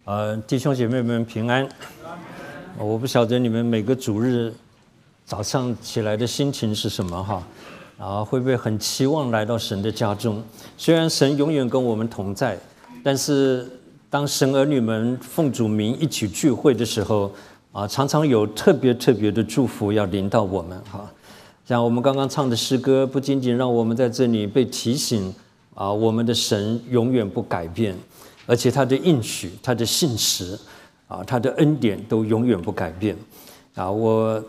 弟兄姐妹们平安。我不晓得你们每个主日早上起来的心情是什么哈？会不会很期望来到神的家中？虽然神永远跟我们同在，但是当神儿女们奉主名一起聚会的时候，常常有特别的祝福要临到我们哈。像我们刚刚唱的诗歌，不仅仅让我们在这里被提醒我们的神永远不改变。而且他的应许、他的信实他的恩典都永远不改变我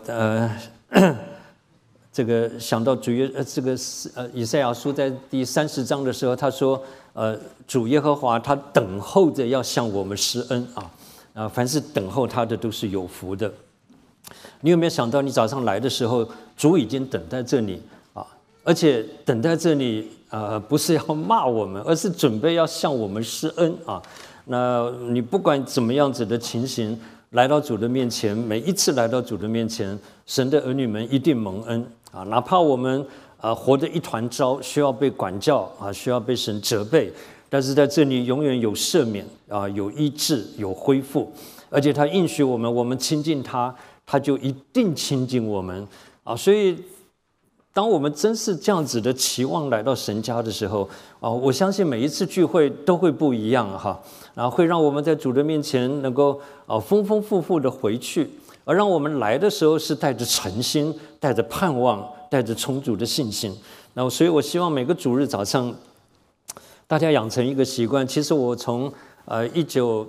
这个想到主耶这个以赛亚书在第30章的时候，他说主耶和华他等候着要向我们施恩凡是等候他的都是有福的。你有没有想到，你早上来的时候，主已经等在这里而且等在这里不是要骂我们，而是准备要向我们施恩那你不管怎么样子的情形，来到主的面前，每一次来到主的面前，神的儿女们一定蒙恩哪怕我们活得一团糟，需要被管教需要被神责备，但是在这里永远有赦免有医治，有恢复，而且他应许我们，我们亲近他，他就一定亲近我们所以当我们真是这样子的期望来到神家的时候我相信每一次聚会都会不一样会让我们在主的面前能够丰富的回去，而让我们来的时候是带着诚心，带着盼望，带着充足的信心。所以我希望每个主日早上大家养成一个习惯。其实我从1981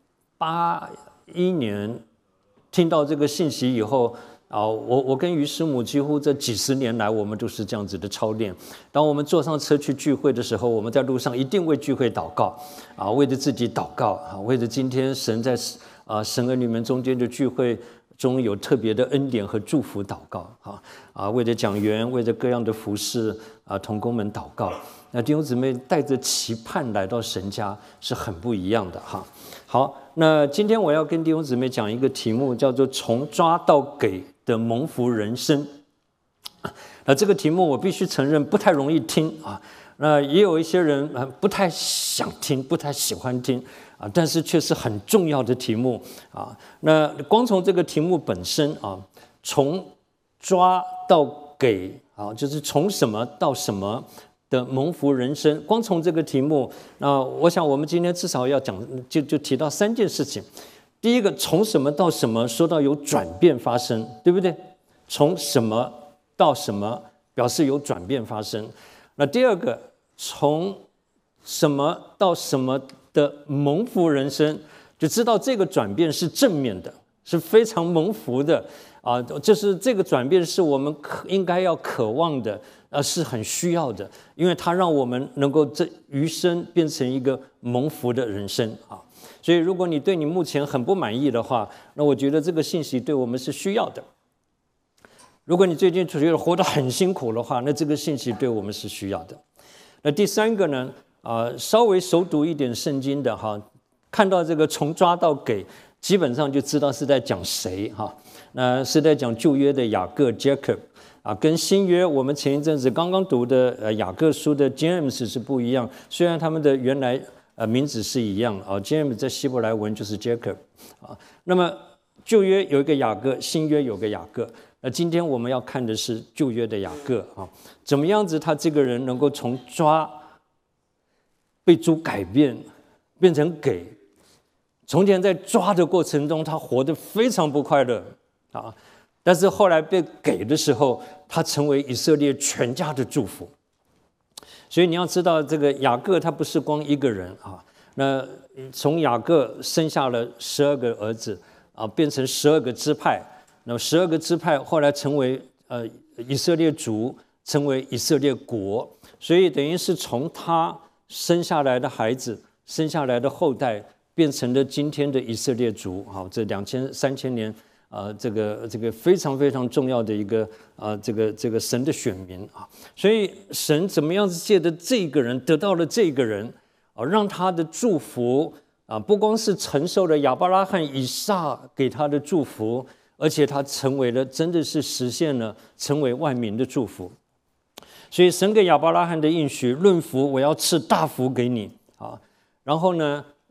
年听到这个信息以后我跟于师母几乎这几十年来，我们都是这样子的操练。当我们坐上车去聚会的时候，我们在路上一定为聚会祷告为着自己祷告为着今天神在神儿女们中间的聚会中有特别的恩典和祝福祷告为着讲员，为着各样的服事同工们祷告。那弟兄姊妹带着期盼来到神家是很不一样的好，那今天我要跟弟兄姊妹讲一个题目，叫做从抓到给的蒙福人生。这个题目我必须承认不太容易听那也有一些人不太想听，不太喜欢听但是却是很重要的题目那光从这个题目本身从抓到给就是从什么到什么的蒙福人生，光从这个题目我想我们今天至少要讲就提到3件事情。第一个，从什么到什么，说到有转变发生，对不对？从什么到什么表示有转变发生。那第二个，从什么到什么的蒙福人生，就知道这个转变是正面的，是非常蒙福的就是这个转变是我们应该要渴望的是很需要的，因为它让我们能够这余生变成一个蒙福的人生所以如果你对你目前很不满意的话，那我觉得这个信息对我们是需要的。如果你最近觉得活得很辛苦的话，那这个信息对我们是需要的。那第3个呢稍微熟读一点圣经的看到这个从抓到给，基本上就知道是在讲谁那是在讲旧约的雅各 Jacob跟新约我们前一阵子刚刚读的雅各书的 James 是不一样，虽然他们的原来名字是一样James 在希伯来文就是 Jacob 那么旧约有一个雅各，新约有个雅各。那今天我们要看的是旧约的雅各怎么样子他这个人能够从抓被主改变变成给。从前在抓的过程中，他活得非常不快乐但是后来被给的时候，他成为以色列全家的祝福。所以你要知道，这个雅各他不是光一个人那从雅各生下了12个儿子变成12个支派，那么12个支派后来成为以色列族，成为以色列国，所以等于是从他生下来的孩子，生下来的后代，变成了今天的以色列族这2000-3000年这个非常重要的一个这个神的选民所以神怎么样子借着这个人得到了这个人让他的祝福不光是承受了亚伯拉罕、以撒给他的祝福，而且他成为了真的是实现了成为万民的祝福。所以神给亚伯拉罕的应许，论福我要赐大福给你然后呢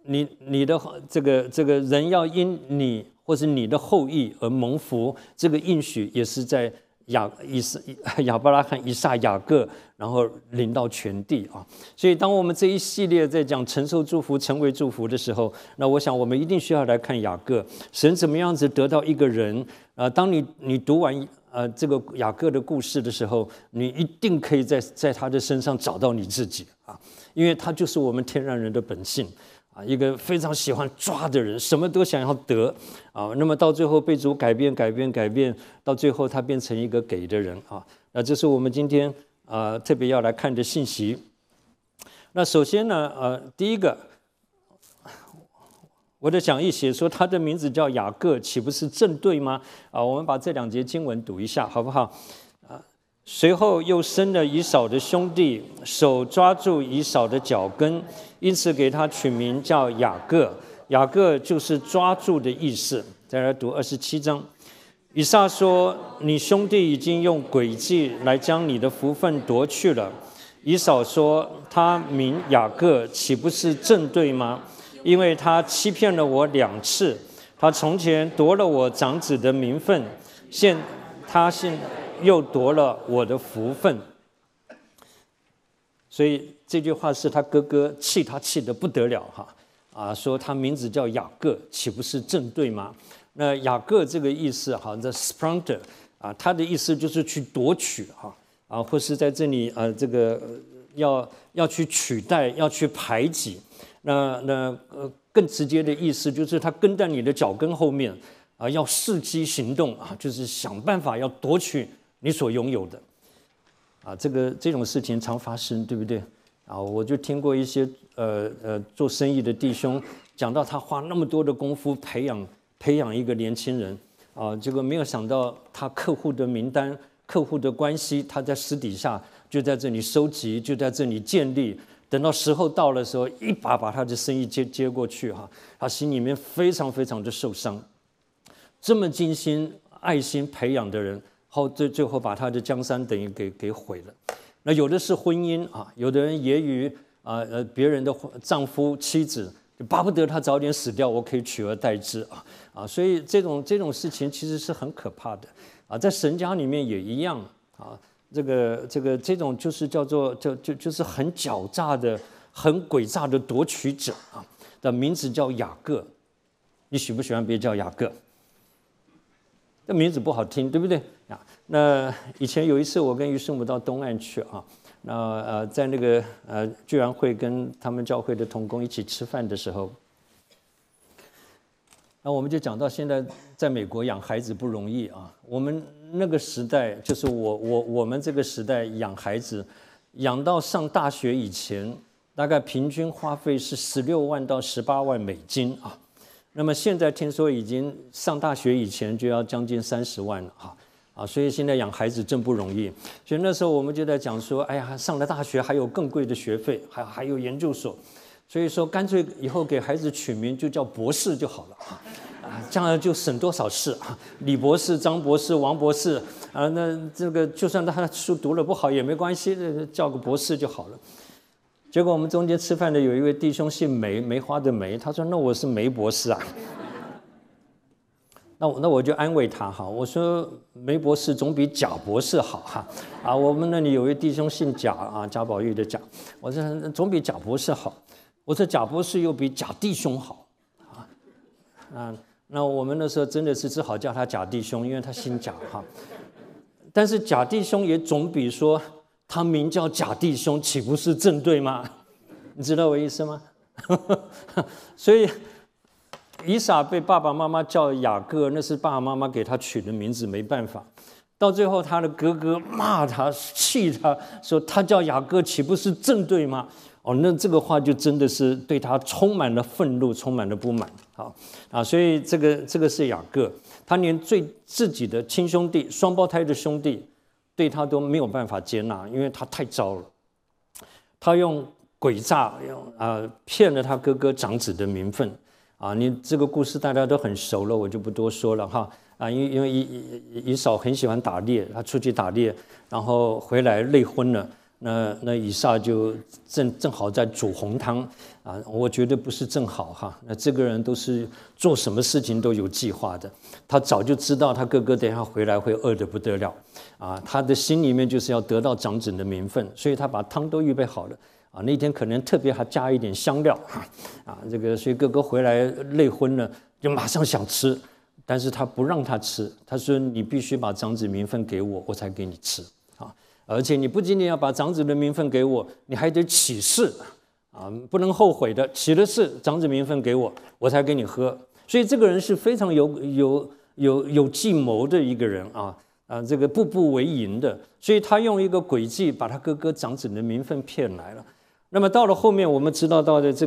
你的这个人要因你或是你的后裔而蒙福，这个应许也是在亚伯拉罕、以撒、雅各，然后临到全地啊。所以当我们这一系列在讲承受祝福、成为祝福的时候，那我想我们一定需要来看雅各，神怎么样子得到一个人当你读完这个雅各的故事的时候，你一定可以在他的身上找到你自己啊，因为他就是我们天然人的本性。一个非常喜欢抓的人，什么都想要得那么到最后被主改变，到最后他变成一个给的人那这是我们今天特别要来看的信息。那首先呢第一个，我的讲义写说他的名字叫雅各，岂不是正对吗？我们把这2节经文读一下好不好？随后又生了以扫的兄弟，手抓住以扫的脚跟，因此给他取名叫雅各。雅各就是抓住的意思。再来读27章。以撒说：“你兄弟已经用诡计来将你的福分夺去了。”以扫说：“他名雅各，岂不是正对吗？因为他欺骗了我2次。他从前夺了我长子的名分，现又夺了我的福分。”所以这句话是他哥哥气得不得了说他名字叫雅各，岂不是正对吗？那雅各这个意思the sprouter他的意思就是去夺取或是在这里这个要去取代，要去排挤。那更直接的意思就是他跟在你的脚跟后面要伺机行动就是想办法要夺取你所拥有的这种事情常发生，对不对我就听过一些做生意的弟兄讲到他花那么多的功夫培养一个年轻人结果没有想到他客户的名单、客户的关系，他在私底下就在这里收集，就在这里建立。等到时候到的时候，一把他的生意接过去他心里面非常非常的受伤。这么精心爱心培养的人，最后把他的江山等于给毁了。那有的是婚姻有的人揶揄别人的丈夫妻子，巴不得他早点死掉，我可以取而代之所以这种事情其实是很可怕的在神家里面也一样这种就是叫做就是很狡诈的、很诡诈的夺取者的名字叫雅各。你喜不喜欢别叫雅各？这名字不好听，对不对那以前有一次我跟于师母到东岸去那在那个聚完会跟他们教会的同工一起吃饭的时候，那我们就讲到现在在美国养孩子不容易我们那个时代就是我们这个时代养孩子，养到上大学以前，大概平均花费是16万到18万美金那么现在听说已经上大学以前就要将近30万了所以现在养孩子真不容易。所以那时候我们就在讲说，哎呀，上了大学还有更贵的学费，还有研究所，所以说干脆以后给孩子取名就叫博士就好了将来就省多少事李博士、张博士、王博士那这个就算他书读了不好也没关系，叫个博士就好了。结果我们中间吃饭的有一位弟兄姓梅，梅花的梅，他说：“那我是梅博士那我就安慰他我说梅博士总比贾博士好我们那里有位弟兄姓贾贾宝玉的贾，我说总比贾博士好。我说贾博士又比贾弟兄好那我们那时候真的是只好叫他贾弟兄，因为他姓贾但是贾弟兄也总比说他名叫贾弟兄，岂不是正对吗？你知道我意思吗？所以以撒被爸爸妈妈叫雅各，那是爸爸妈妈给他取的名字，没办法。到最后他的哥哥骂他、气他，说他叫雅各，岂不是正对吗？那这个话就真的是对他充满了愤怒，充满了不满所以这个是雅各，他连自己的亲兄弟、双胞胎的兄弟对他都没有办法接纳，因为他太糟了。他用诡诈，骗了他哥哥长子的名分你这个故事大家都很熟了，我就不多说了因为以扫很喜欢打猎，他出去打猎，然后回来累昏了。那以撒就正好在煮红汤， 我觉得不是正好哈。那这个人都是做什么事情都有计划的，他早就知道他哥哥等一下回来会饿得不得了他的心里面就是要得到长子的名分，所以他把汤都预备好了那天可能特别还加一点香料这个所以哥哥回来累昏了，就马上想吃，但是他不让他吃，他说你必须把长子名分给我，我才给你吃而且你不仅仅要把长子的名分给我，你还得起誓不能后悔的，起了誓长子名分给我，我才给你喝。所以这个人是非常有计谋的一个人这个步步为营的，所以他用一个诡计把他哥哥长子的名分骗来了。那么到了后面，我们知道到的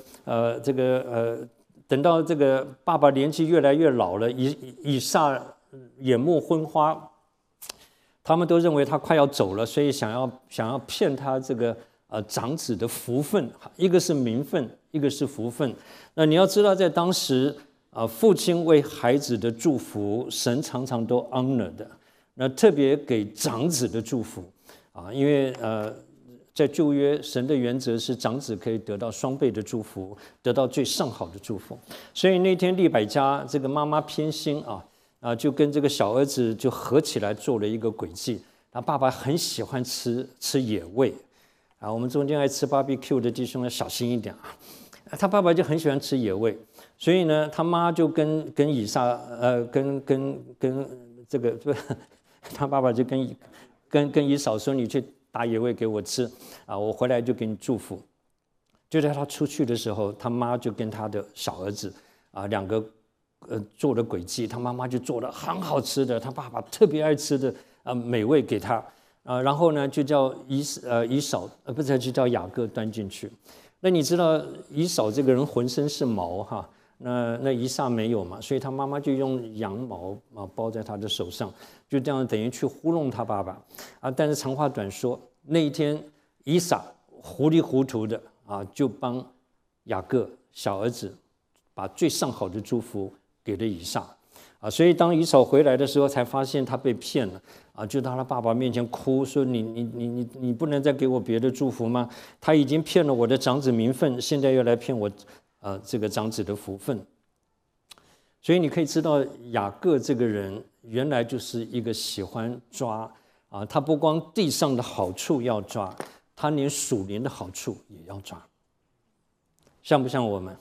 等到这个爸爸年纪越来越老了，以撒眼目昏花，他们都认为他快要走了，所以想要骗他这个长子的福分，一个是名分，一个是福分。那你要知道，在当时父亲为孩子的祝福，神常常都 honor 的。那特别给长子的祝福因为在旧约，神的原则是长子可以得到双倍的祝福，得到最上好的祝福。所以那天利百加这个妈妈偏心就跟这个小儿子就合起来做了一个诡计。他爸爸很喜欢吃野味我们中间爱吃 barbecue 的弟兄要小心一点他爸爸就很喜欢吃野味，所以呢，他妈就跟以撒跟这个他爸爸就跟以扫说，你去打野味给我吃我回来就给你祝福。就在他出去的时候，他妈就跟他的小儿子两个做了诡计，他妈妈就做了很好吃的，他爸爸特别爱吃的美味给他然后呢就叫以扫不是就叫雅各端进去。那你知道以扫这个人浑身是毛那以撒没有嘛，所以他妈妈就用羊毛包在他的手上，就这样等于去糊弄他爸爸但是长话短说，那一天以撒糊里糊涂的就帮雅各小儿子把最上好的祝福给了以撒所以当以扫回来的时候，才发现他被骗了就到他爸爸面前哭说你不能再给我别的祝福吗？他已经骗了我的长子名分，现在又来骗我这个长子的福分。所以你可以知道雅各这个人原来就是一个喜欢抓他不光地上的好处要抓，他连属灵的好处也要抓。像不像我们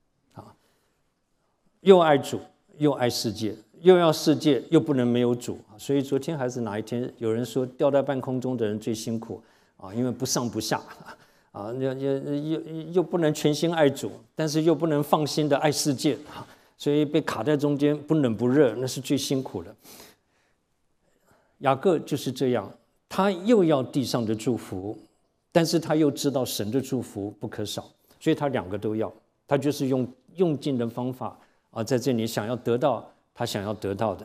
又爱主又爱世界，又要世界又不能没有主所以昨天还是哪一天，有人说吊在半空中的人最辛苦因为不上不下又不能全心爱主，但是又不能放心的爱世界所以被卡在中间，不冷不热，那是最辛苦的。雅各就是这样，他又要地上的祝福，但是他又知道神的祝福不可少，所以他两个都要。他就是用尽的方法在这里想要得到他想要得到的。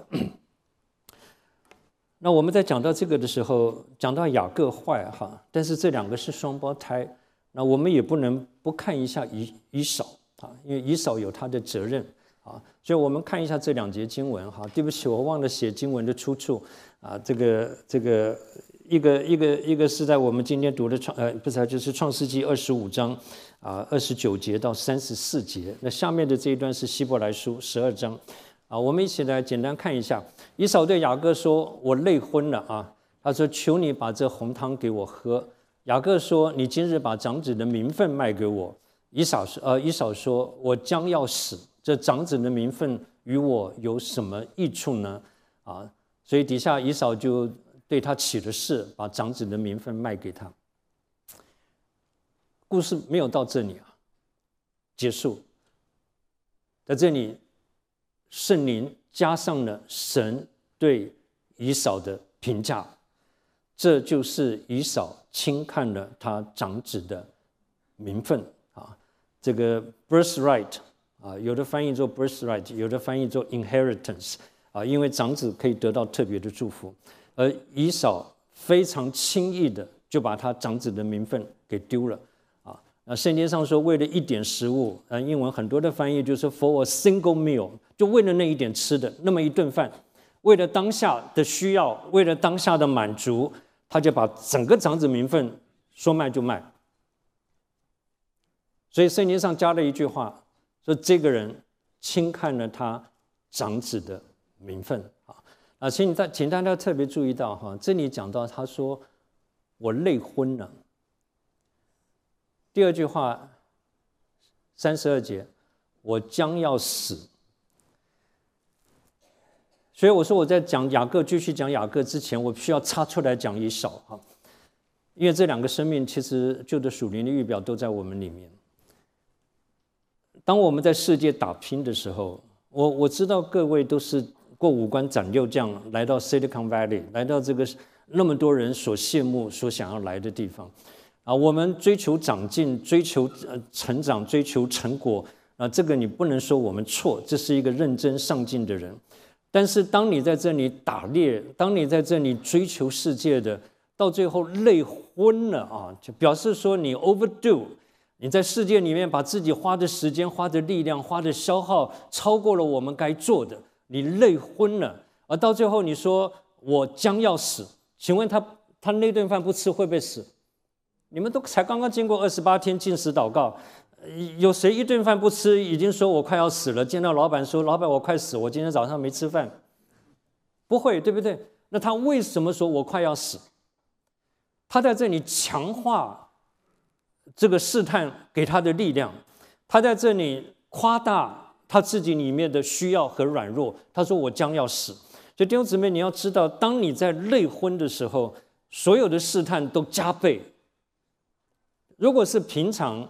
那我们在讲到这个的时候，讲到雅各坏但是这两个是双胞胎，那我们也不能不看一下以扫因为以扫有他的责任所以我们看一下这两节经文对不起，我忘了写经文的出处这个一个是在我们今天读的就是创世纪25章29节到34节，那下面的这一段是希伯来书12章我们一起来简单看一下。以扫对雅各说，我累昏了他说求你把这红汤给我喝。雅各说，你今日把长子的名分卖给我。以扫说，我将要死，这长子的名分与我有什么益处呢所以底下以扫就对他起了誓，把长子的名分卖给他。故事没有到这里结束。在这里圣灵加上了神对以扫的评价，这就是以扫轻看了他长子的名分这个 birthright有的翻译作 birthright， 有的翻译作 inheritance因为长子可以得到特别的祝福，而以扫非常轻易的就把他长子的名分给丢了那圣经上说为了一点食物英文很多的翻译就是 for a single meal， 就为了那一点吃的那么一顿饭，为了当下的需要，为了当下的满足，他就把整个长子名分说卖就卖。 所以圣经上加了一句话，说这个人轻看了他长子的名分啊。请大家特别注意到哈，这里讲到他说我累昏了。第二句话32节，我将要死。所以我说我在讲雅各，继续讲雅各之前，我需要插出来讲以扫哈，因为这两个生命其实旧的属灵的预表都在我们里面。当我们在世界打拼的时候，我知道各位都是过五关斩六将来到 Silicon Valley， 来到这个那么多人所羡慕、所想要来的地方啊。我们追求长进，追求成长，追求成果啊，这个你不能说我们错，这是一个认真上进的人。但是当你在这里打猎，当你在这里追求世界的，到最后累昏了啊，就表示说你 overdo， 你在世界里面把自己花的时间、花的力量、花的消耗超过了我们该做的，你累昏了，而到最后你说我将要死，请问他那顿饭不吃会不会死？你们都才刚刚经过28天禁食祷告。有谁一顿饭不吃已经说我快要死了？见到老板说老板我快死，我今天早上没吃饭。不会，对不对？那他为什么说我快要死？他在这里强化这个试探给他的力量，他在这里夸大他自己里面的需要和软弱。他说我将要死。所以弟兄姊妹，你要知道，当你在累昏的时候，所有的试探都加倍。如果是平常，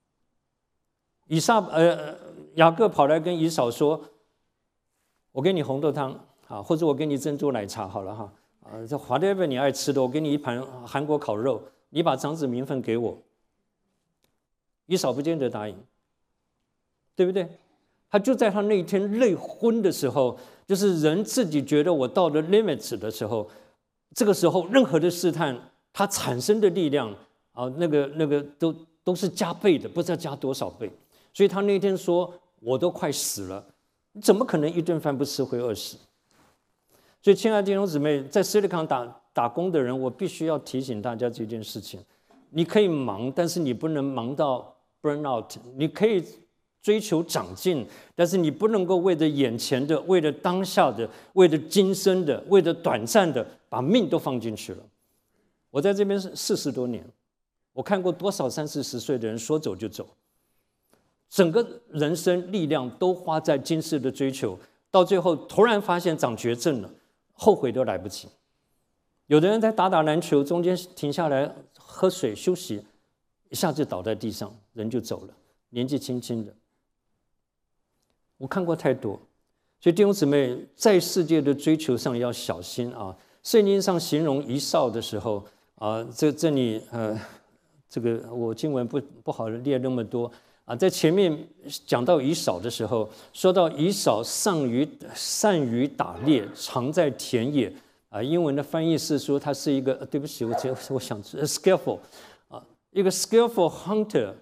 雅各跑来跟以扫说：“我给你红豆汤啊，或者我给你珍珠奶茶好了哈啊，这 whatever 你爱吃的，我给你一盘韩国烤肉，你把长子名分给我。”以扫不见得答应，对不对？他就在他那一天累昏的时候，就是人自己觉得我到了 limits 的时候，这个时候任何的试探，它产生的力量啊，那个都是加倍的，不知道加多少倍。所以他那天说：“我都快死了，怎么可能一顿饭不吃会饿死？”所以，亲爱的弟兄姊妹，在斯里康打工的人，我必须要提醒大家这件事情：你可以忙，但是你不能忙到 burn out； 你可以追求长进，但是你不能够为了眼前的、为了当下的、为了今生的、为了短暂的，把命都放进去了。我在这边40多年，我看过多少30、40岁的人说走就走。整个人生力量都花在今世的追求，到最后突然发现长绝症了，后悔都来不及。有的人在打篮球，中间停下来喝水休息，一下就倒在地上，人就走了，年纪轻轻的。我看过太多，所以弟兄姊妹，在世界的追求上要小心啊。圣经上形容以扫的时候啊，这里这个我经文不好列那么多。在前面讲到以扫的时候，说到以扫善于打猎，常在田野啊。英文的翻译是说他是一个，对不起，我想 skillful 啊，一个 skillful hunter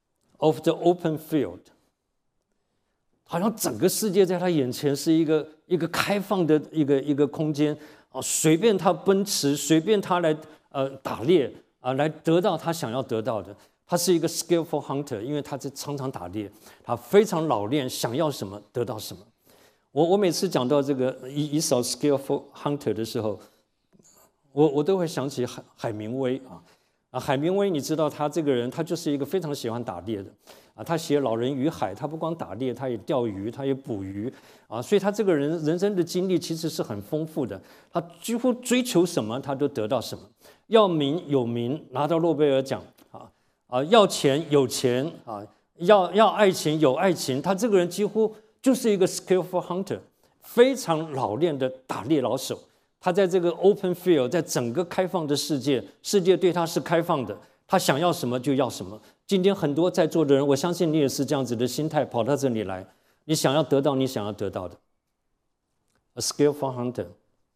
of the open field， 好像整个世界在他眼前是一个开放的一个空间啊，随便他奔驰，随便他来打猎啊，来得到他想要得到的。他是一个 skillful hunter， 因为他常常打猎，他非常老练，想要什么得到什么。我每次讲到这个以扫 skillful hunter 的时候，我都会想起海明威啊。海明威，你知道他这个人，他就是一个非常喜欢打猎的啊。他写《老人与海》，他不光打猎，他也钓鱼，他也捕鱼啊。所以他这个人生的经历其实是很丰富的。他几乎追求什么，他都得到什么。要名有名，拿到诺贝尔奖。要钱有钱啊，要爱情有爱情，他这个人几乎就是一个 skillful hunter， 非常老练的打猎老手。他在这个 open field， 在整个开放的世界对他是开放的，他想要什么就要什么。今天很多在座的人，我相信你也是这样子的心态跑到这里来，你想要得到你想要得到的。A skillful hunter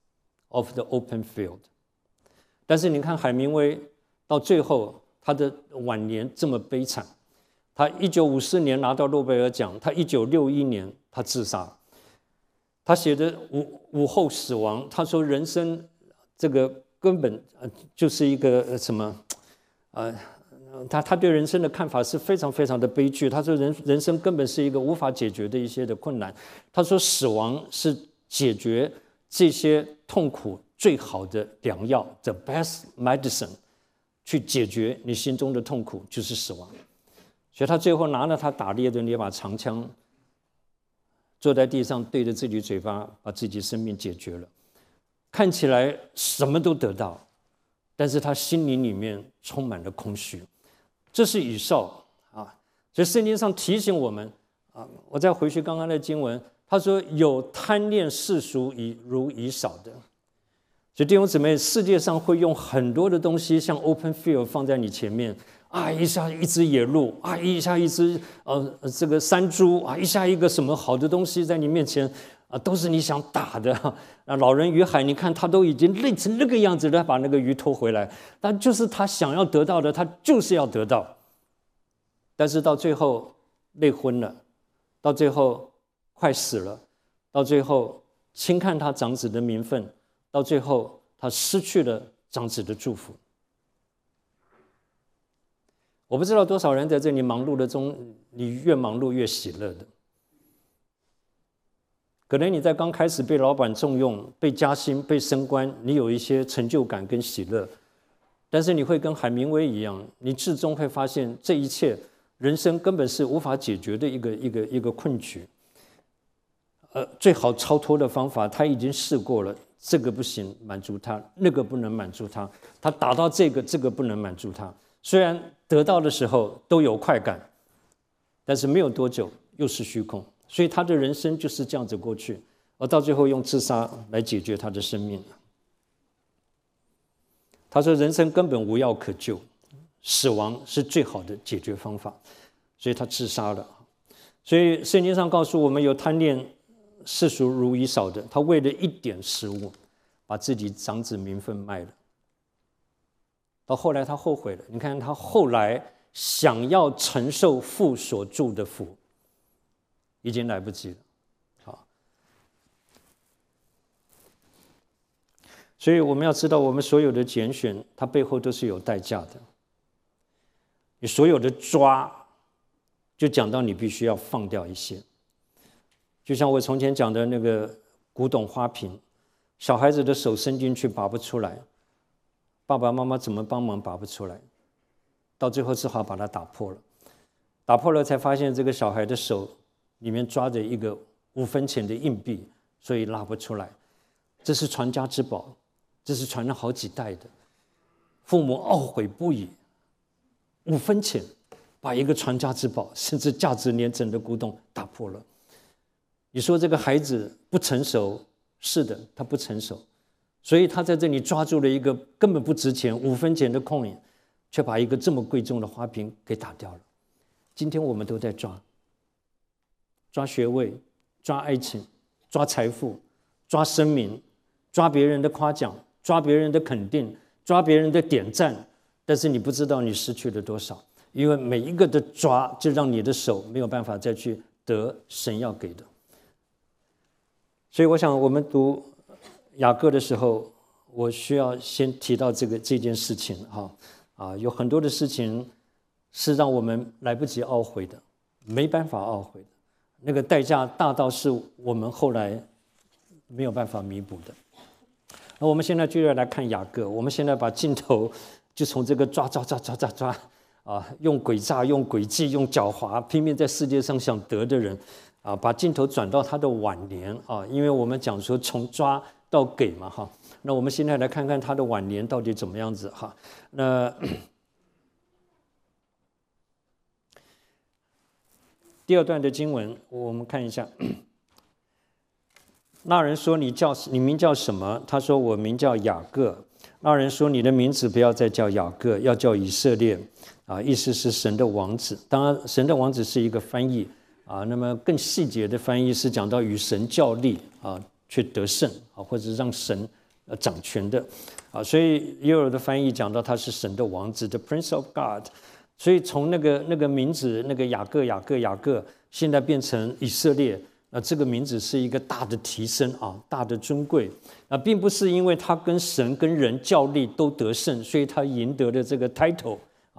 of the open field。但是你看海明威到最后。他的晚年这么悲惨，他1954年拿到诺贝尔奖，他1961年他自杀。他写的午后死亡，他说人生这个根本就是一个什么他对人生的看法是非常非常的悲剧。他说人生根本是一个无法解决的一些的困难。他说死亡是解决这些痛苦最好的良药 ，the best medicine， 去解决你心中的痛苦就是死亡。所以他最后拿了他打猎的那把长枪，坐在地上对着自己嘴巴，把自己生命解决了。看起来什么都得到，但是他心灵里面充满了空虚。这是以扫啊，所以圣经上提醒我们啊，我再回去刚刚的经文，他说有贪恋世俗如以扫的。所以弟兄姊妹，世界上会用很多的东西像 open field 放在你前面啊，一下一只野鹿啊，一下一只这个山猪啊，一下一个什么好的东西在你面前啊，都是你想打的。那老人与海，你看他都已经累成那个样子了，把那个鱼拖回来，但就是他想要得到的，他就是要得到。但是到最后累昏了，到最后快死了，到最后轻看他长子的名分，到最后他失去了长子的祝福。我不知道多少人在这里忙碌的中，你越忙碌越喜乐的。可能你在刚开始被老板重用、被加薪、被升官，你有一些成就感跟喜乐，但是你会跟海明威一样，你至终会发现这一切人生根本是无法解决的一个困局。最好超脱的方法他已经试过了，这个不行满足他，那个不能满足他，他达到这个不能满足他。虽然得到的时候都有快感，但是没有多久又是虚空。所以他的人生就是这样子过去，而到最后用自杀来解决他的生命。他说人生根本无药可救，死亡是最好的解决方法，所以他自杀了。所以圣经上告诉我们，有贪恋世俗如以扫的，他为了一点食物，把自己长子名分卖了。到后来他后悔了，你看他后来想要承受父所祝的福，已经来不及了。好，所以我们要知道，我们所有的拣选，它背后都是有代价的。你所有的抓，就讲到你必须要放掉一些。就像我从前讲的那个古董花瓶，小孩子的手伸进去拔不出来，爸爸妈妈怎么帮忙拔不出来，到最后只好把它打破了。打破了才发现这个小孩的手里面抓着一个5分钱的硬币，所以拉不出来。这是传家之宝，这是传了好几代的，父母懊悔不已。5分钱把一个传家之宝，甚至价值连城的古董打破了。你说这个孩子不成熟，是的，他不成熟，所以他在这里抓住了一个根本不值钱5分钱的coin，却把一个这么贵重的花瓶给打掉了。今天我们都在抓学位，抓爱情，抓财富，抓声名，抓别人的夸奖，抓别人的肯定，抓别人的点赞，但是你不知道你失去了多少，因为每一个的抓就让你的手没有办法再去得神要给的。所以我想我们读雅各的时候，我需要先提到这件事情有很多的事情是让我们来不及懊悔的，没办法懊悔的，那个代价大到是我们后来没有办法弥补的。那我们现在就要来看雅各，我们现在把镜头就从这个抓用诡诈、用诡计、用狡猾，拼命在世界上想得的人把镜头转到他的晚年因为我们讲说从抓到给嘛那我们现在来看看他的晚年到底怎么样子那第2段的经文我们看一下。那人说你名叫什么？他说我名叫雅各。那人说你的名字不要再叫雅各，要叫以色列意思是神的王子。当然神的王子是一个翻译那么更细节的翻译是讲到与神较力却得胜或者让神掌权的所以也有的翻译讲到他是神的王子 The Prince of God。所以从那个名字那个雅各现在变成以色列，这个名字是一个大的提升大的尊贵并不是因为他跟神跟人较力都得胜，所以他赢得了这个 title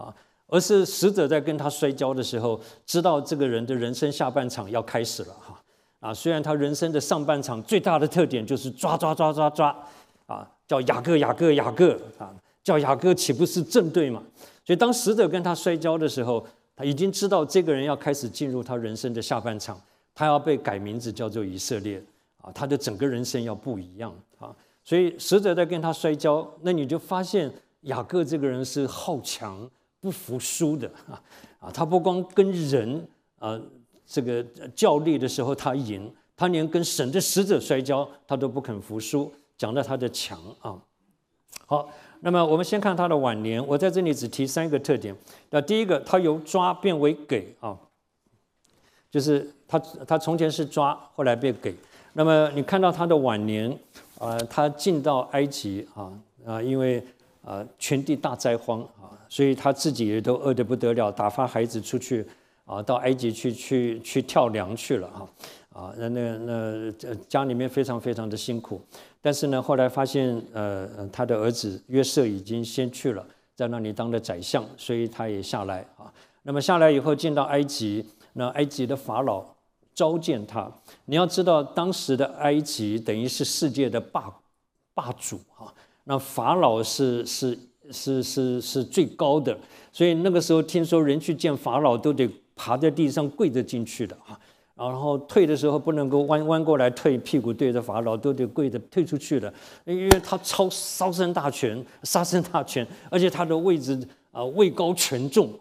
而是使者在跟他摔跤的时候，知道这个人的人生下半场要开始了虽然他人生的上半场最大的特点就是抓叫雅各叫雅各岂不是正对嘛？所以当使者跟他摔跤的时候，他已经知道这个人要开始进入他人生的下半场，他要被改名字叫做以色列他的整个人生要不一样所以使者在跟他摔跤，那你就发现雅各这个人是好强不服输的他不光跟人这个较力的时候他赢，他连跟神的使者摔跤他都不肯服输，讲到他的强好，那么我们先看他的晚年，我在这里只提3个特点。第一个，他由抓变为给就是他从前是抓，后来被给。那么你看到他的晚年他进到埃及因为全地大灾荒所以他自己也都饿得不得了，打发孩子出去到埃及去跳梁去了那家里面非常非常的辛苦。但是呢，后来发现他的儿子约瑟已经先去了，在那里当了宰相，所以他也下来那么下来以后进到埃及，那埃及的法老召见他。你要知道，当时的埃及等于是世界的霸主那法老是最高的，所以那个时候听说人去见法老都得爬在地上跪着进去的然后退的时候不能够弯过来退，屁股对着法老，都得跪着退出去的，因为他杀身大权，而且他的位置位高权重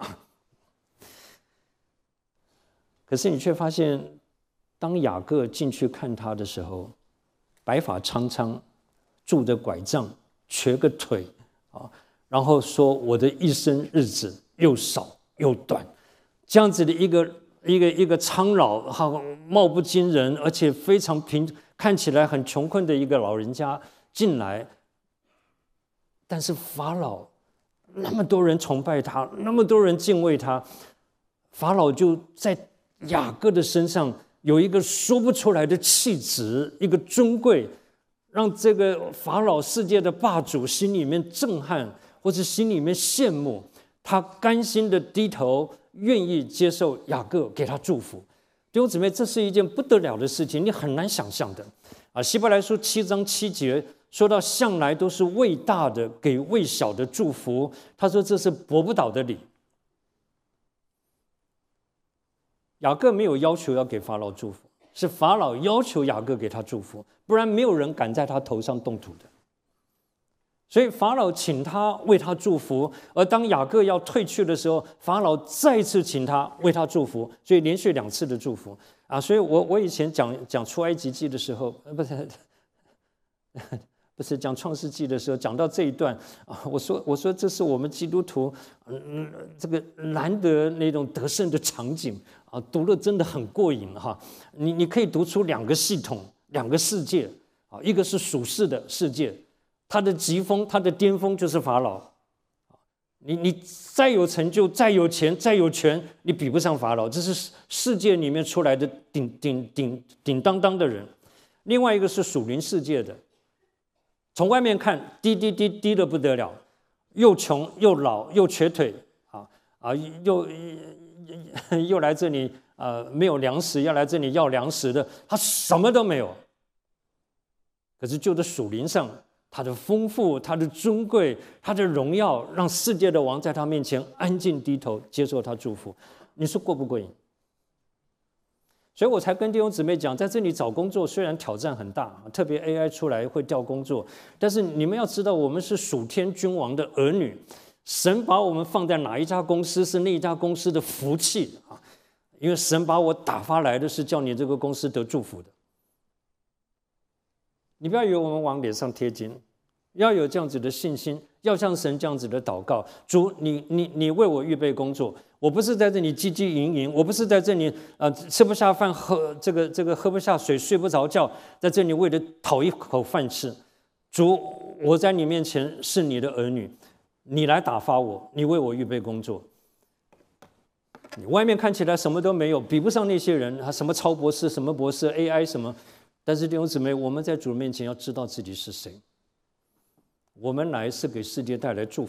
可是你却发现，当雅各进去看他的时候，白发苍苍，拄着拐杖，瘸个腿然后说我的一生日子又少又短，这样子的一个苍老貌不惊人，而且非常看起来很穷困的一个老人家进来，但是法老那么多人崇拜他，那么多人敬畏他，法老就在雅各的身上有一个说不出来的气质，一个尊贵，让这个法老世界的霸主心里面震撼，或者心里面羡慕，他甘心的低头，愿意接受雅各给他祝福。弟兄姊妹，这是一件不得了的事情，你很难想象的希伯来书7章7节说到，向来都是为大的给为小的祝福，他说这是驳不倒的理。雅各没有要求要给法老祝福，是法老要求雅各给他祝福，不然没有人敢在他头上动土的。所以法老请他为他祝福，而当雅各要退去的时候，法老再次请他为他祝福，所以连续2次的祝福所以我以前讲出埃及记的时候，不是讲创世纪的时候，讲到这一段我说这是我们基督徒这个难得那种得胜的场景读了真的很过瘾你可以读出2个系统，2个世界一个是属世的世界，他的疾风，他的巅峰就是法老。你再有成就，再有钱，再有权，你比不上法老。这是世界里面出来的顶当当的人。另外一个是属灵世界的，从外面看低得不得了，又穷又老又瘸腿又来这里没有粮食，要来这里要粮食的，他什么都没有。可是就在属灵上，他的丰富，他的尊贵，他的荣耀，让世界的王在他面前安静低头接受他祝福，你说过不过瘾？所以我才跟弟兄姊妹讲，在这里找工作虽然挑战很大，特别 AI 出来会调工作，但是你们要知道，我们是属天君王的儿女，神把我们放在哪一家公司，是那一家公司的福气因为神把我打发来的是叫你这个公司得祝福的。你不要以为我们往脸上贴金，要有这样子的信心，要像神这样子的祷告。主，你为我预备工作，我不是在这里汲汲营营，我不是在这里吃不下饭，喝喝不下水，睡不着觉，在这里为了讨一口饭吃。主，我在你面前是你的儿女，你来打发我，你为我预备工作。你外面看起来什么都没有，比不上那些人，什么超博士，什么博士 AI 什么。但是弟兄姊妹，我们在主面前要知道自己是谁。我们来是给世界带来祝福的，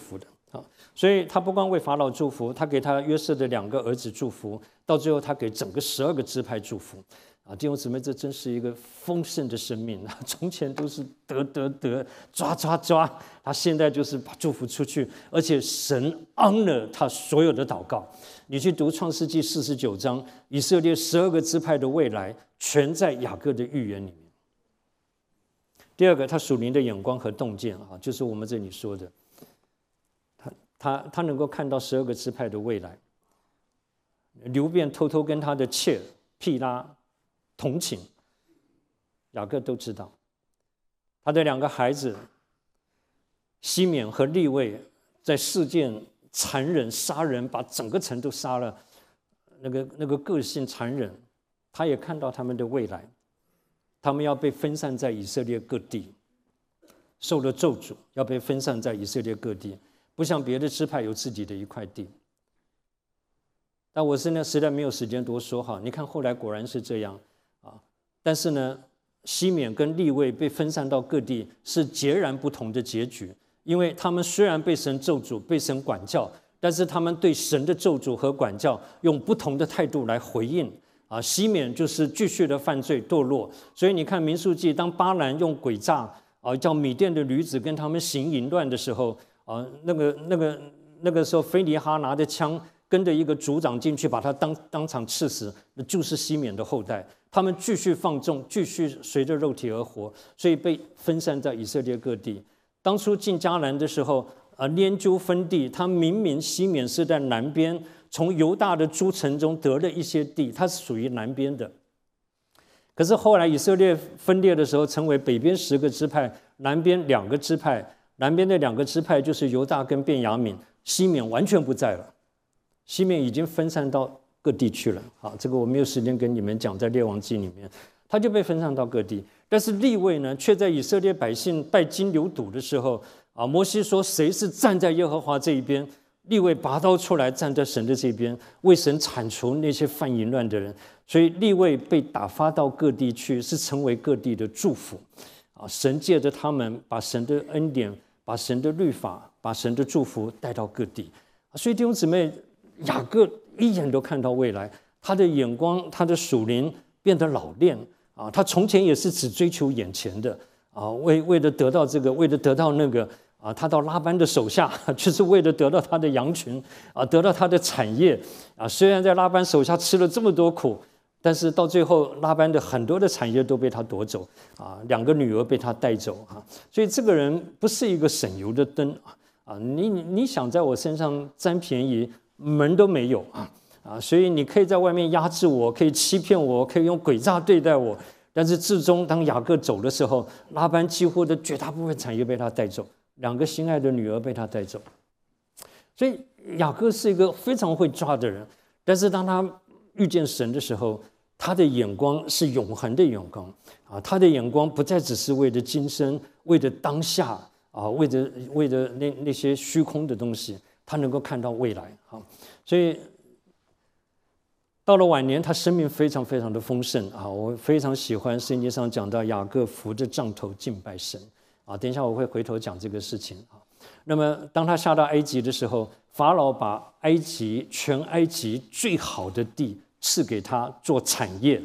所以他不光为法老祝福，他给他约瑟的2个儿子祝福，到最后他给整个12个支派祝福。弟兄姊妹，这真是一个丰盛的生命。从前都是得，抓，他现在就是把祝福出去，而且神安了他所有的祷告。你去读创世纪49章，以色列12个支派的未来全在雅各的预言里面。第二个，他属灵的眼光和洞见就是我们这里说的，他能够看到12个支派的未来。流便偷偷跟他的妾毗拉同寝，雅各都知道。他的2个孩子西缅和利未在事件残忍杀人，把整个城都杀了，那个个性残忍，他也看到他们的未来，他们要被分散在以色列各地，受了咒诅，要被分散在以色列各地，不像别的支派有自己的一块地。但我现在实在没有时间多说你看后来果然是这样但是呢，西缅跟利未被分散到各地是截然不同的结局，因为他们虽然被神咒诅、被神管教，但是他们对神的咒诅和管教用不同的态度来回应西缅就是继续的犯罪堕落，所以你看民数记，当巴兰用诡诈叫米甸的女子跟他们行淫乱的时候那个时候菲尼哈拿着枪跟着一个族长进去，把他当场刺死，那就是西缅的后代。他们继续放纵，继续随着肉体而活，所以被分散在以色列各地。当初进迦南的时候研究分地，他明明西缅是在南边，从犹大的诸城中得了一些地，它是属于南边的。可是后来以色列分裂的时候，成为北边10个支派，南边2个支派。南边的2个支派就是犹大跟便雅悯，西缅完全不在了，西缅已经分散到各地去了。这个我没有时间跟你们讲，在列王记里面，他就被分散到各地。但是利未呢，却在以色列百姓拜金牛犊的时候摩西说谁是站在耶和华这一边，利未拔刀出来站在神的这边，为神铲除那些犯淫乱的人。所以利未被打发到各地去，是成为各地的祝福神借着他们把神的恩典、把神的律法、把神的祝福带到各地。所以弟兄姊妹，雅各一眼都看到未来，他的眼光，他的属灵变得老练他从前也是只追求眼前的为了得到这个，为了得到那个他到拉班的手下，就是为了得到他的羊群得到他的产业虽然在拉班手下吃了这么多苦，但是到最后拉班的很多的产业都被他夺走2个女儿被他带走所以这个人不是一个省油的灯你想在我身上占便宜，门都没有所以你可以在外面压制我，可以欺骗我，可以用诡诈对待我，但是至终当雅各走的时候，拉班几乎的绝大部分产业被他带走，2个心爱的女儿被他带走。所以雅各是一个非常会抓的人，但是当他遇见神的时候，他的眼光是永恒的眼光他的眼光不再只是为了今生，为了当下为了那些虚空的东西，他能够看到未来所以到了晚年，他生命非常非常的丰盛我非常喜欢圣经上讲到雅各扶着杖头敬拜神等一下我会回头讲这个事情那么当他下到埃及的时候，法老把全埃及最好的地赐给他做产业。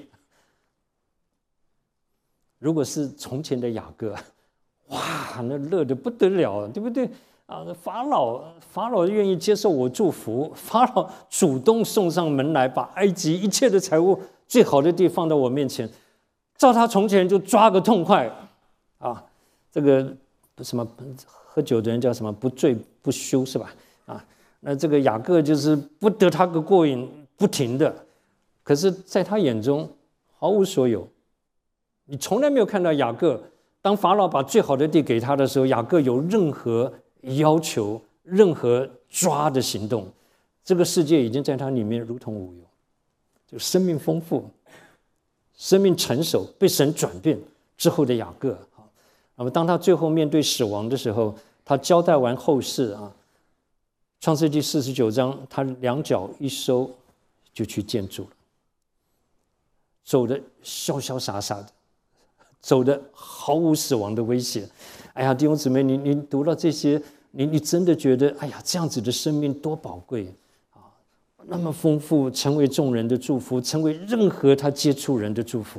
如果是从前的雅各，哇，那乐得不得了，对不对法老愿意接受我祝福，法老主动送上门来，把埃及一切的财物最好的地放到我面前，照他从前就抓个痛快这个什么喝酒的人叫什么不醉不休是吧那这个雅各就是不得他个过瘾，不停的，可是在他眼中毫无所有。你从来没有看到雅各当法老把最好的地给他的时候，雅各有任何要求，任何抓的行动。这个世界已经在他里面如同无有，就生命丰富，生命成熟，被神转变之后的雅各那么当他最后面对死亡的时候，他交代完后事创世纪49章，他2脚一收就去见主了，走得潇潇洒洒的，走得毫无死亡的威胁。哎呀，弟兄姊妹，你读到这些， 你真的觉得，哎呀，这样子的生命多宝贵啊，那么丰富，成为众人的祝福，成为任何他接触人的祝福，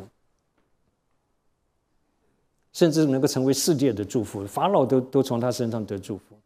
甚至能够成为世界的祝福。法老都从他身上得祝福，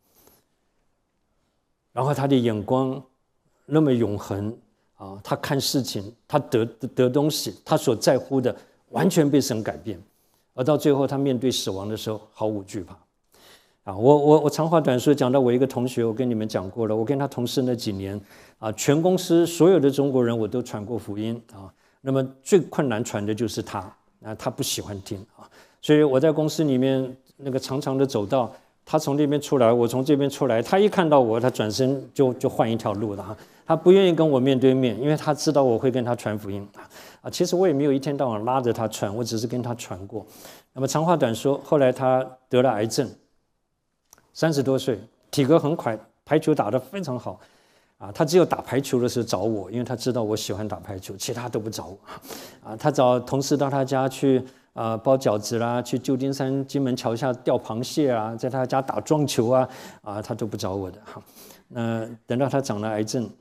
然后他的眼光那么永恒啊，他看事情，他得东西，他所在乎的完全被神改变，而到最后他面对死亡的时候毫无惧怕。啊，我长话短说，讲到我一个同学，我跟你们讲过了，我跟他同事那几年啊，全公司所有的中国人我都传过福音啊。那么最困难传的就是他，啊，他不喜欢听啊，所以我在公司里面那个长长的走道，他从那边出来，我从这边出来，他一看到我，他转身就换一条路了哈，他不愿意跟我面对面，因为他知道我会跟他传福音啊。其实我也没有一天到晚拉着他传，我只是跟他传过。那么长话短说，后来他得了癌症。30多岁，体格很快，排球打得非常好，啊，他只有打排球的时候找我，因为他知道我喜欢打排球，其他都不找我，啊，他找同事到他家去包饺子啦，去旧金山金门桥下钓螃蟹啊，在他家打撞球啊，他都不找我的哈。那等到他长了癌症，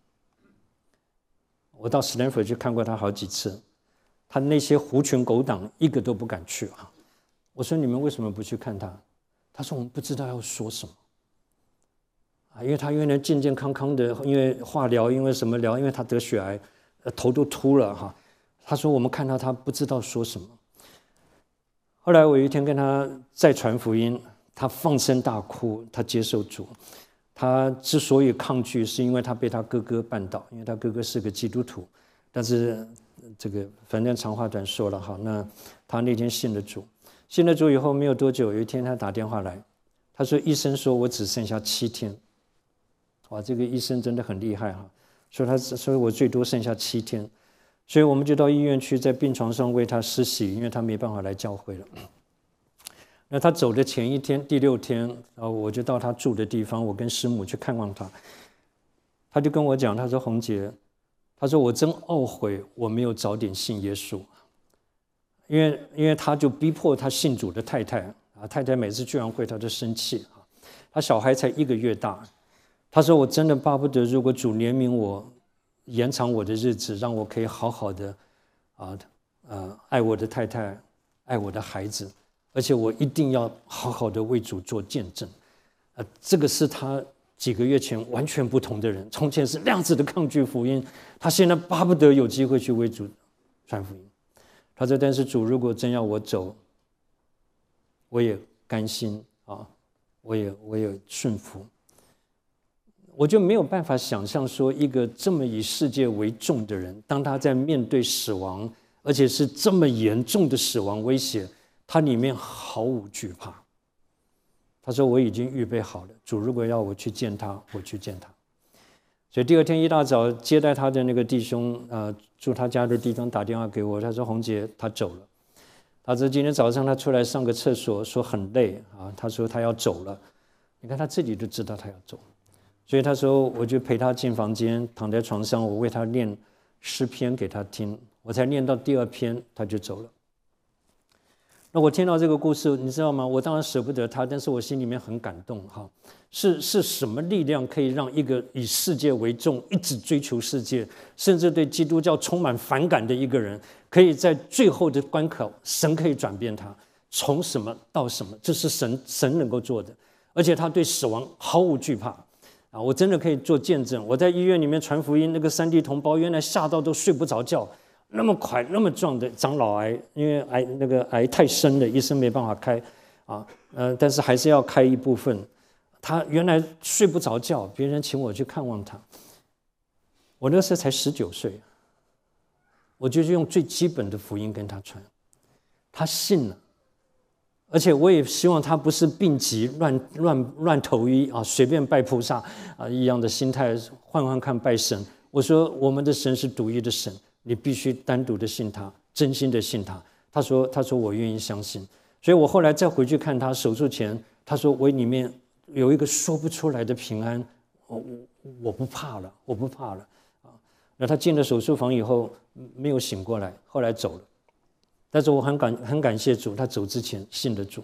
我到史丹福去看过他好几次，他那些狐群狗党一个都不敢去啊。我说你们为什么不去看他？他说我们不知道要说什么啊，因为他原来健健康康的，因为化疗，因为什么疗，因为他得血癌，头都秃了哈。他说我们看到他不知道说什么。后来我有一天跟他再传福音，他放声大哭，他接受主。他之所以抗拒，是因为他被他哥哥绊倒，因为他哥哥是个基督徒。但是这个反正长话短说了哈，那他那天信了主。信了主以后没有多久，有一天他打电话来，他说医生说我只剩下7天。哇，这个医生真的很厉害哈，说我最多剩下7天，所以我们就到医院去，在病床上为他施洗，因为他没办法来教会了。那他走的前一天，第6天，然后我就到他住的地方，我跟师母去看望他，他就跟我讲，他说洪杰，他说我真懊悔我没有早点信耶稣。因为他就逼迫他信主的太太啊，太太每次聚完会他就生气啊，他小孩才1个月大，他说我真的巴不得如果主怜悯我，延长我的日子，让我可以好好的爱我的太太，爱我的孩子，而且我一定要好好的为主做见证。这个是他几个月前完全不同的人，从前是那样子的抗拒福音，他现在巴不得有机会去为主传福音。他说但是主如果真要我走，我也甘心啊，我也顺服。我就没有办法想象说一个这么以世界为重的人，当他在面对死亡，而且是这么严重的死亡威胁，他里面毫无惧怕。他说我已经预备好了，主如果要我去见他，我去见他。所以第2天一大早，接待他的那个弟兄住他家的地方打电话给我，他说洪杰他走了。他说今天早上他出来上个厕所，说很累啊，他说他要走了。你看他自己都知道他要走，所以他说我就陪他进房间，躺在床上，我为他念诗篇给他听，我才念到第2篇他就走了。那我听到这个故事，你知道吗？我当然舍不得他，但是我心里面很感动哈。是什么力量可以让一个以世界为重、一直追求世界，甚至对基督教充满反感的一个人，可以在最后的关口，神可以转变他，从什么到什么，这是神能够做的，而且他对死亡毫无惧怕啊！我真的可以做见证。我在医院里面传福音，那个3弟同胞原来吓到都睡不着觉。那么快那么壮的长老癌，因为癌太深了，医生没办法开啊，但是还是要开一部分。他原来睡不着觉，别人请我去看望他。我那时候才19岁，我就是用最基本的福音跟他传，他信了。而且我也希望他不是病急乱投医啊，随便拜菩萨啊一样的心态，换看拜神。我说我们的神是独一的神。你必须单独的信他，真心的信他。他说我愿意相信。所以我后来再回去看他手术前，他说我里面有一个说不出来的平安，我不怕了，我不怕了啊。那他进了手术房以后没有醒过来，后来走了。但是我很感谢主，他走之前信了主。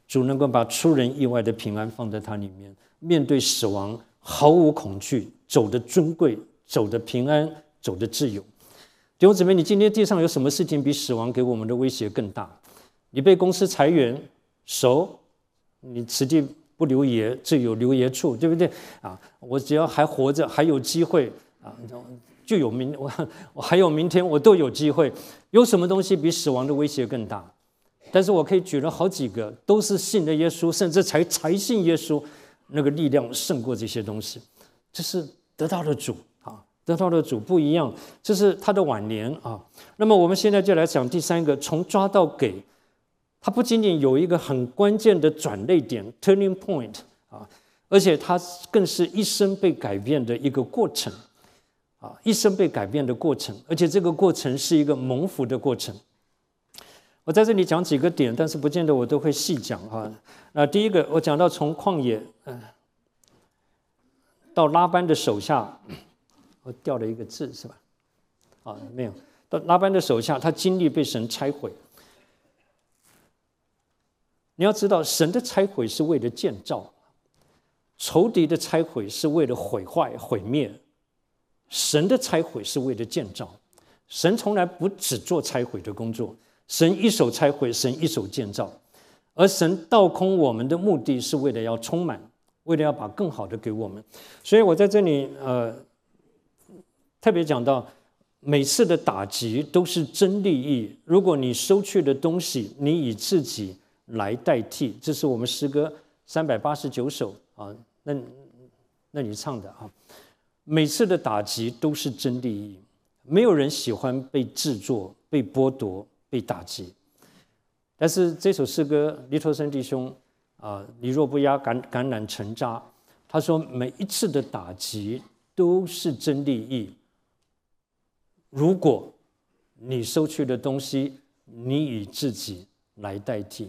主能够把出人意外的平安放在他里面，面对死亡毫无恐惧，走得尊贵，走得平安，走得自由。弟兄姊妹，你今天地上有什么事情比死亡给我们的威胁更大？你被公司裁员，熟，你此地不留爷，自有留爷处，对不对啊？我只要还活着，还有机会啊，就有我还有明天，我都有机会。有什么东西比死亡的威胁更大？但是我可以举了好几个，都是信了耶稣，甚至才信耶稣，那个力量胜过这些东西。这是得到了主啊，得到了主不一样，这是他的晚年啊。那么我们现在就来讲第三个，从抓到给。它不仅仅有一个很关键的转捩点 （turning point） 啊，而且它更是一生被改变的一个过程啊，一生被改变的过程，而且这个过程是一个蒙福的过程。我在这里讲几个点，但是不见得我都会细讲哈。第一个，我讲到从旷野到拉班的手下，我掉了一个字是吧？啊，没有，到拉班的手下，他经历被神拆毁。你要知道，神的拆毁是为了建造，仇敌的拆毁是为了毁坏、毁灭。神的拆毁是为了建造，神从来不只做拆毁的工作，神一手拆毁，神一手建造。而神倒空我们的目的是为了要充满，为了要把更好的给我们。所以我在这里特别讲到，每次的打击都是真利益。如果你收去的东西，你以自己来代替，这是我们诗歌389首啊，那你唱的啊。每次的打击都是真利益，没有人喜欢被制作、被剥夺、被打击。但是这首诗歌，黎托生弟兄啊，你若不压橄榄成渣，他说每一次的打击都是真利益。如果你收去的东西，你以自己来代替。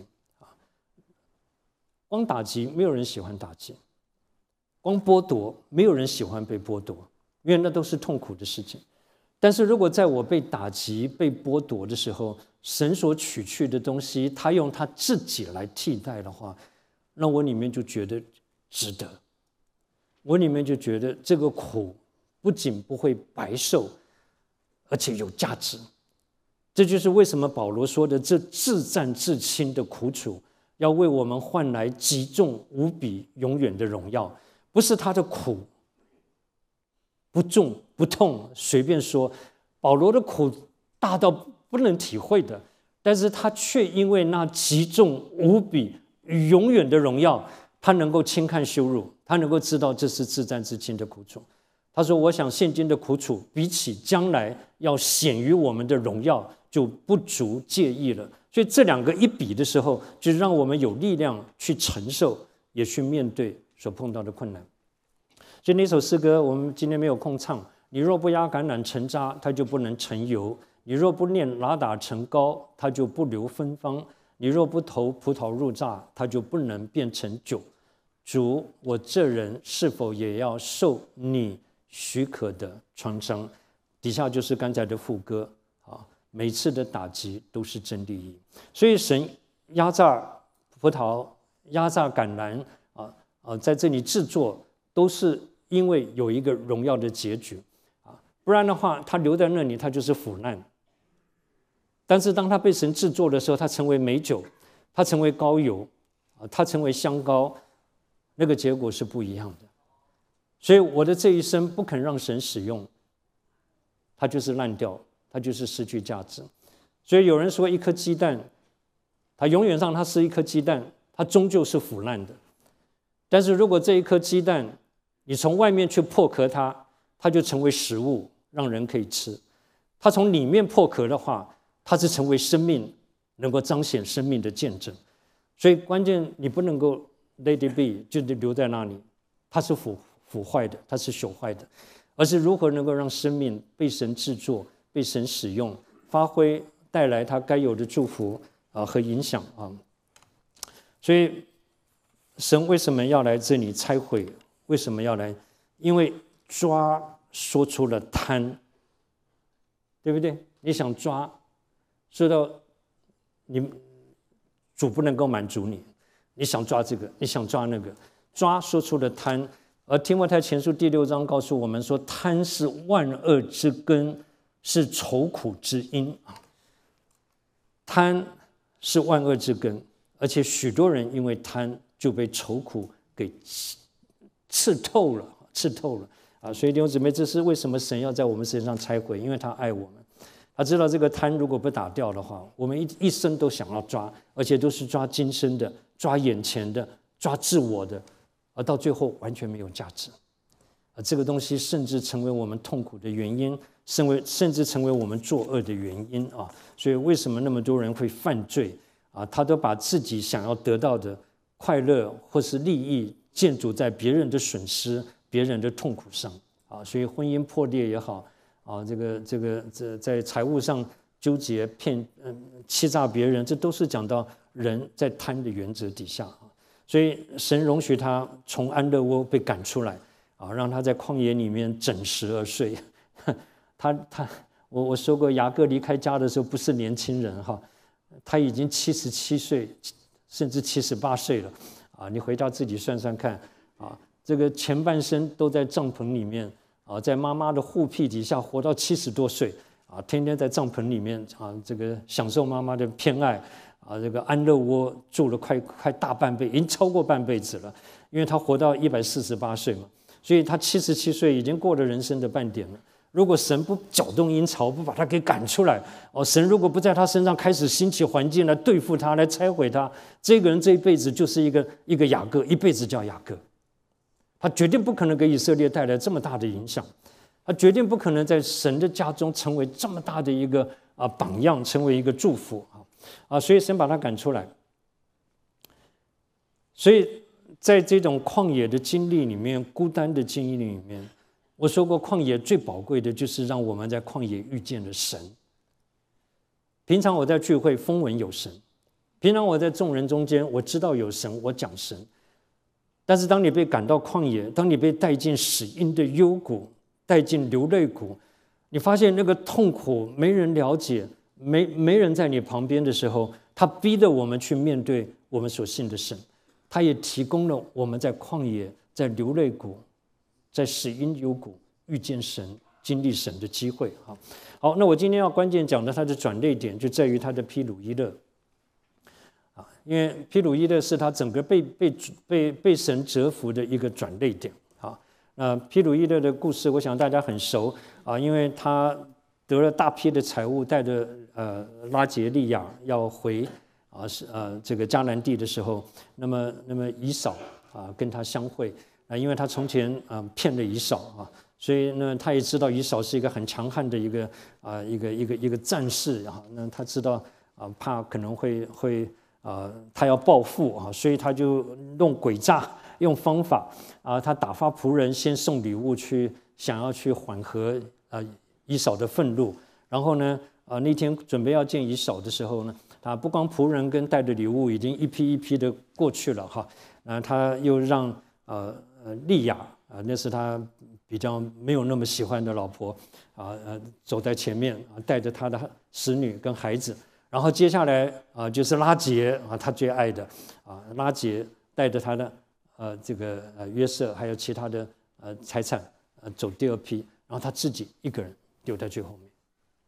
光打击，没有人喜欢打击；光剥夺，没有人喜欢被剥夺，因为那都是痛苦的事情。但是如果在我被打击、被剥夺的时候，神所取去的东西，他用他自己来替代的话，那我里面就觉得值得，我里面就觉得这个苦不仅不会白受，而且有价值。这就是为什么保罗说的这自战自轻的苦楚，要为我们换来极重无比永远的荣耀。不是他的苦不重不痛，随便说，保罗的苦大到不能体会的，但是他却因为那极重无比永远的荣耀，他能够轻看羞辱，他能够知道这是自战自轻的苦楚。他说，我想现今的苦楚比起将来要显于我们的荣耀就不足介意了。所以这两个一比的时候，就让我们有力量去承受，也去面对所碰到的困难。所以那首诗歌我们今天没有空唱，你若不压橄榄成渣，它就不能成油；你若不炼拉打成膏，它就不留芬芳；你若不投葡萄入榨，它就不能变成酒。主，我这人是否也要受你许可的创伤？底下就是刚才的副歌啊，每次的打击都是真利益。所以神压榨葡萄、压榨橄榄在这里制作，都是因为有一个荣耀的结局啊，不然的话，它留在那里，它就是腐烂。但是当它被神制作的时候，它成为美酒，它成为膏油啊，它成为香膏，那个结果是不一样的。所以我的这一生不肯让神使用，它就是烂掉，它就是失去价值。所以有人说，一颗鸡蛋，它永远让它是一颗鸡蛋，它终究是腐烂的。但是如果这一颗鸡蛋，你从外面去破壳它，它就成为食物，让人可以吃。它从里面破壳的话，它是成为生命，能够彰显生命的见证。所以关键你不能够 let it be， 就留在那里，它是腐坏的，它是朽坏的，而是如何能够让生命被神制作、被神使用、发挥，带来它该有的祝福和影响啊。所以神为什么要来这里拆毁？为什么要来？因为抓说出了贪，对不对？你想抓，说到你主不能够满足你， 你想抓这个，你想抓那个，抓说出了贪。而提摩太前书第6章告诉我们说，贪是万恶之根，是愁苦之因。贪是万恶之根，而且许多人因为贪就被愁苦给刺透了啊！所以弟兄姊妹，这是为什么神要在我们身上拆毁，因为他爱我们。他知道这个贪如果不打掉的话，我们一生都想要抓，而且都是抓今生的，抓眼前的，抓自我的，而到最后完全没有价值。这个东西甚至成为我们痛苦的原因，甚至成为我们作恶的原因啊！所以为什么那么多人会犯罪啊？他都把自己想要得到的快乐或是利益建筑在别人的损失、别人的痛苦上啊！所以婚姻破裂也好啊，这在财务上纠结、欺诈别人，这都是讲到人在贪的原则底下啊！所以神容许他从安乐窝被赶出来。让他在旷野里面枕食而睡。我说过，雅各离开家的时候不是年轻人哈，他已经77岁，甚至78岁了啊！你回家自己算算看啊，这个前半生都在帐篷里面啊，在妈妈的护庇底下活到70多岁啊，天天在帐篷里面啊，这个享受妈妈的偏爱啊，这个安乐窝住了快大半辈，已经超过半辈子了，因为他活到148岁嘛。所以他77岁已经过了人生的半点了。如果神不搅动阴潮，不把他给赶出来，神如果不在他身上开始兴起环境来对付他，来拆毁他，这个人这一辈子就是一个雅各，一辈子叫雅各。他决定不可能给以色列带来这么大的影响，他决定不可能在神的家中成为这么大的一个榜样，成为一个祝福所以神把他赶出来。所以在这种旷野的经历里面，孤单的经历里面，我说过，旷野最宝贵的就是让我们在旷野遇见了神。平常我在聚会风闻有神，平常我在众人中间我知道有神，我讲神。但是当你被赶到旷野，当你被带进死荫的幽谷，带进流泪谷，你发现那个痛苦没人了解，没人在你旁边的时候，他逼着我们去面对我们所信的神。他也提供了我们在旷野、在流泪谷、在死荫幽谷遇见神、经历神的机会。好，那我今天要关键讲的它的转捩点，就在于他的毗鲁伊勒。因为毗鲁伊勒是他整个被神折服的一个转捩点。毗鲁伊勒的故事，我想大家很熟因为他得了大批的财物，带着拉结利亚要回。这个迦南地的时候，那么以扫跟他相会因为他从前骗了以扫所以呢，他也知道以扫是一个很强悍的一个战士那他知道怕可能会他要报复所以他就用诡诈，用方法他打发仆人先送礼物去，想要去缓和以扫的愤怒。然后呢那天准备要见以扫的时候呢。不光仆人跟带的礼物已经一批一批的过去了他又让利亚那是他比较没有那么喜欢的老婆走在前面带着他的使女跟孩子，然后接下来就是拉结他最爱的拉结带着他的这个约瑟还有其他的财产走第二批，然后他自己一个人留在最后面，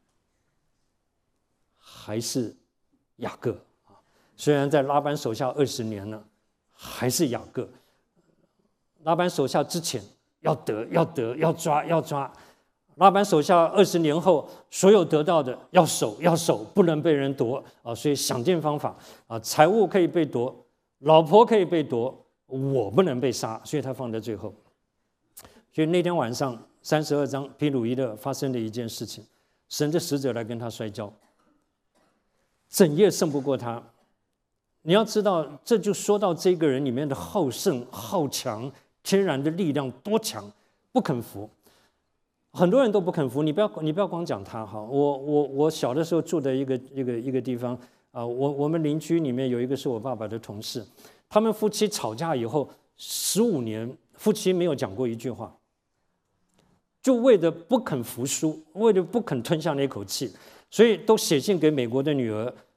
还是雅各虽然在拉班手下20年了，还是雅各。拉班手下之前要得，要抓。拉班手下20年后，所有得到的要守，不能被人夺所以想尽方法财物可以被夺，老婆可以被夺，我不能被杀，所以他放在最后。所以那天晚上32章毗鲁伊勒发生的一件事情，神的使者来跟他摔跤。整夜胜不过他，你要知道，这就说到这个人里面的好胜、好强、天然的力量多强，不肯服。很多人都不肯服，你不要光讲他我小的时候住的一个地方我们邻居里面有一个是我爸爸的同事，他们夫妻吵架以后15年，夫妻没有讲过一句话，就为了不肯服输，为了不肯吞下那口气。所以都写信给美国的女儿，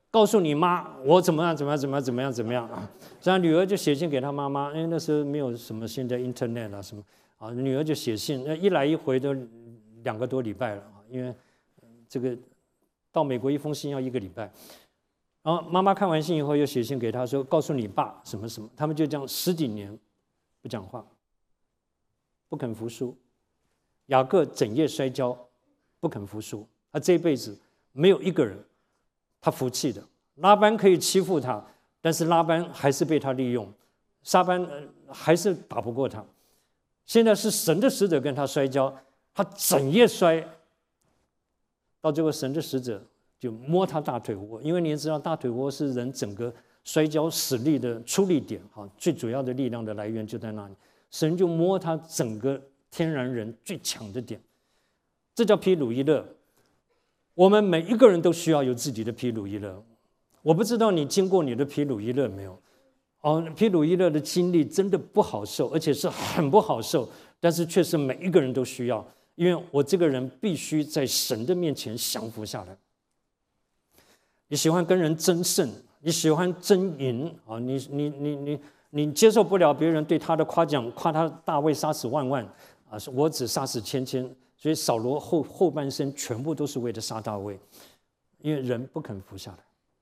告诉你妈我怎么样怎么样怎么样怎么样怎么样啊。这样女儿就写信给她妈妈，因为那时候没有什么现在 internet 啊什么啊，女儿就写信，那一来一回都2个多礼拜了，因为这个到美国一封信要1个礼拜。然后妈妈看完信以后又写信给他说，告诉你爸什么什么，他们就这样10几年不讲话，不肯服输。雅各整夜摔跤，不肯服输，他这一辈子没有一个人他服气的。拉班可以欺负他，但是拉班还是被他利用，撒班还是打不过他。现在是神的使者跟他摔跤，他整夜摔，到最后神的使者就摸他大腿窝，因为你也知道大腿窝是人整个摔跤使力的出力点，最主要的力量的来源就在那里。神就摸他整个天然人最强的点，这叫毗鲁伊勒。我们每一个人都需要有自己的毗鲁伊勒。我不知道你经过你的毗鲁伊勒没有？毗鲁伊勒的经历真的不好受，而且是很不好受，但是却是每一个人都需要，因为我这个人必须在神的面前降服下来。你喜欢跟人争胜，你喜欢争赢啊！你接受不了别人对他的夸奖，夸他大卫杀死万万啊，我只杀死千千。所以扫罗后半生全部都是为了杀大卫，因为人不肯服下来。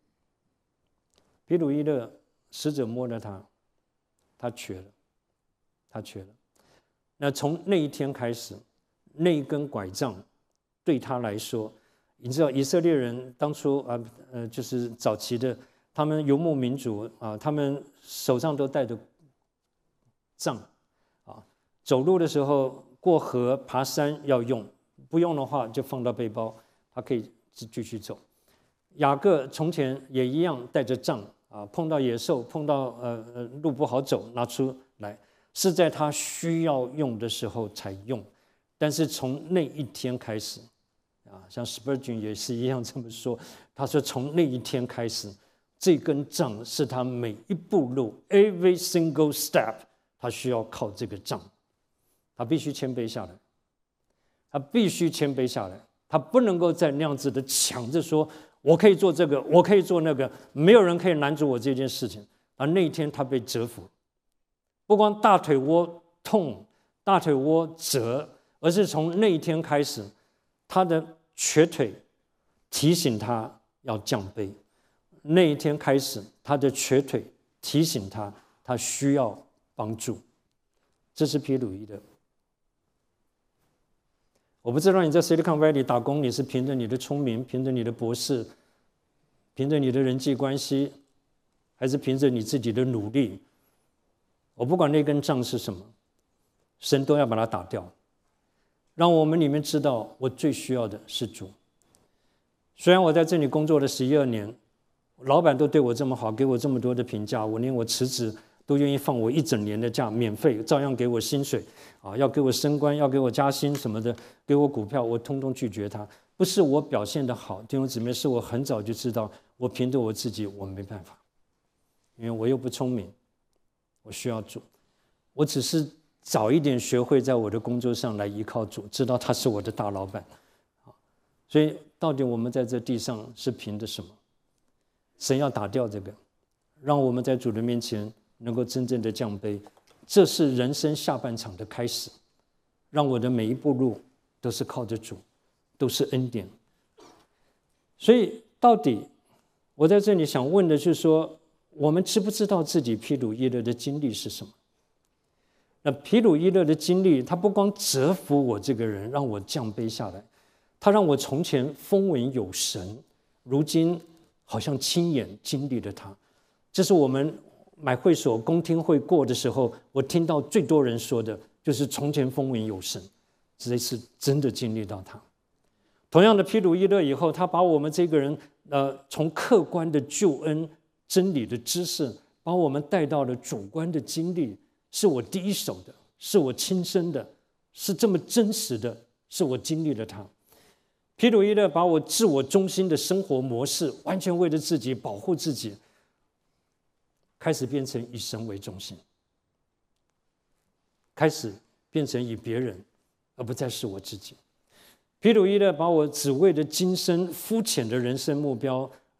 毗鲁伊勒使者摸了他，他瘸了，他瘸了。那从那一天开始，那一根拐杖对他来说，你知道以色列人当初就是早期的，他们游牧民族啊，他们手上都带着杖啊，走路的时候过河爬山要用，不用的话就放到背包，他可以继续走。雅各从前也一样带着杖啊，碰到野兽，碰到路不好走，拿出来，是在他需要用的时候才用。但是从那一天开始啊，像 Spurgeon 也是一样这么说，他说从那一天开始，这根杖是他每一步路 every single step， 他需要靠这个杖。他必须谦卑下来，他必须谦卑下来，他不能够再那样子的抢着说，我可以做这个，我可以做那个，没有人可以拦阻我这件事情。而那一天他被折服，不光大腿窝痛、大腿窝折，而是从那一天开始，他的瘸腿提醒他要降卑。那一天开始，他的瘸腿提醒他，他需要帮助。这是毗鲁伊勒。我不知道你在 Silicon Valley 打工，你是凭着你的聪明，凭着你的博士，凭着你的人际关系，还是凭着你自己的努力？我不管那根杖是什么，神都要把它打掉，让我们里面知道，我最需要的是主。虽然我在这里工作了12年，老板都对我这么好，给我这么多的评价，我连我辞职都愿意放我1整年的假，免费，照样给我薪水啊，要给我升官，要给我加薪什么的，给我股票，我通通拒绝他。不是我表现得好，弟兄姊妹，是我很早就知道，我凭着我自己我没办法，因为我又不聪明，我需要主。我只是早一点学会在我的工作上来依靠主，知道他是我的大老板。所以到底我们在这地上是凭着什么？神要打掉这个，让我们在主的面前能够真正的降卑，这是人生下半场的开始。让我的每一步路都是靠着主，都是恩典。所以到底我在这里想问的就是说，我们知不知道自己毗鲁伊勒的经历是什么？那毗鲁伊勒的经历，他不光折服我这个人，让我降卑下来，他让我从前风闻有神，如今好像亲眼经历了他。这是我们买会所公听会过的时候，我听到最多人说的就是从前风闻有神，这一次真的经历到他。同样的，毗鲁伊勒以后，他把我们这个人从客观的救恩真理的知识，把我们带到了主观的经历，是我第一手的，是我亲身的，是这么真实的，是我经历了他。毗鲁伊勒把我自我中心的生活模式，完全为了自己保护自己，开始变成以神为中心，开始变成以别人，而不再是我自己。毗鲁伊勒把我只为了今生肤浅的人生目标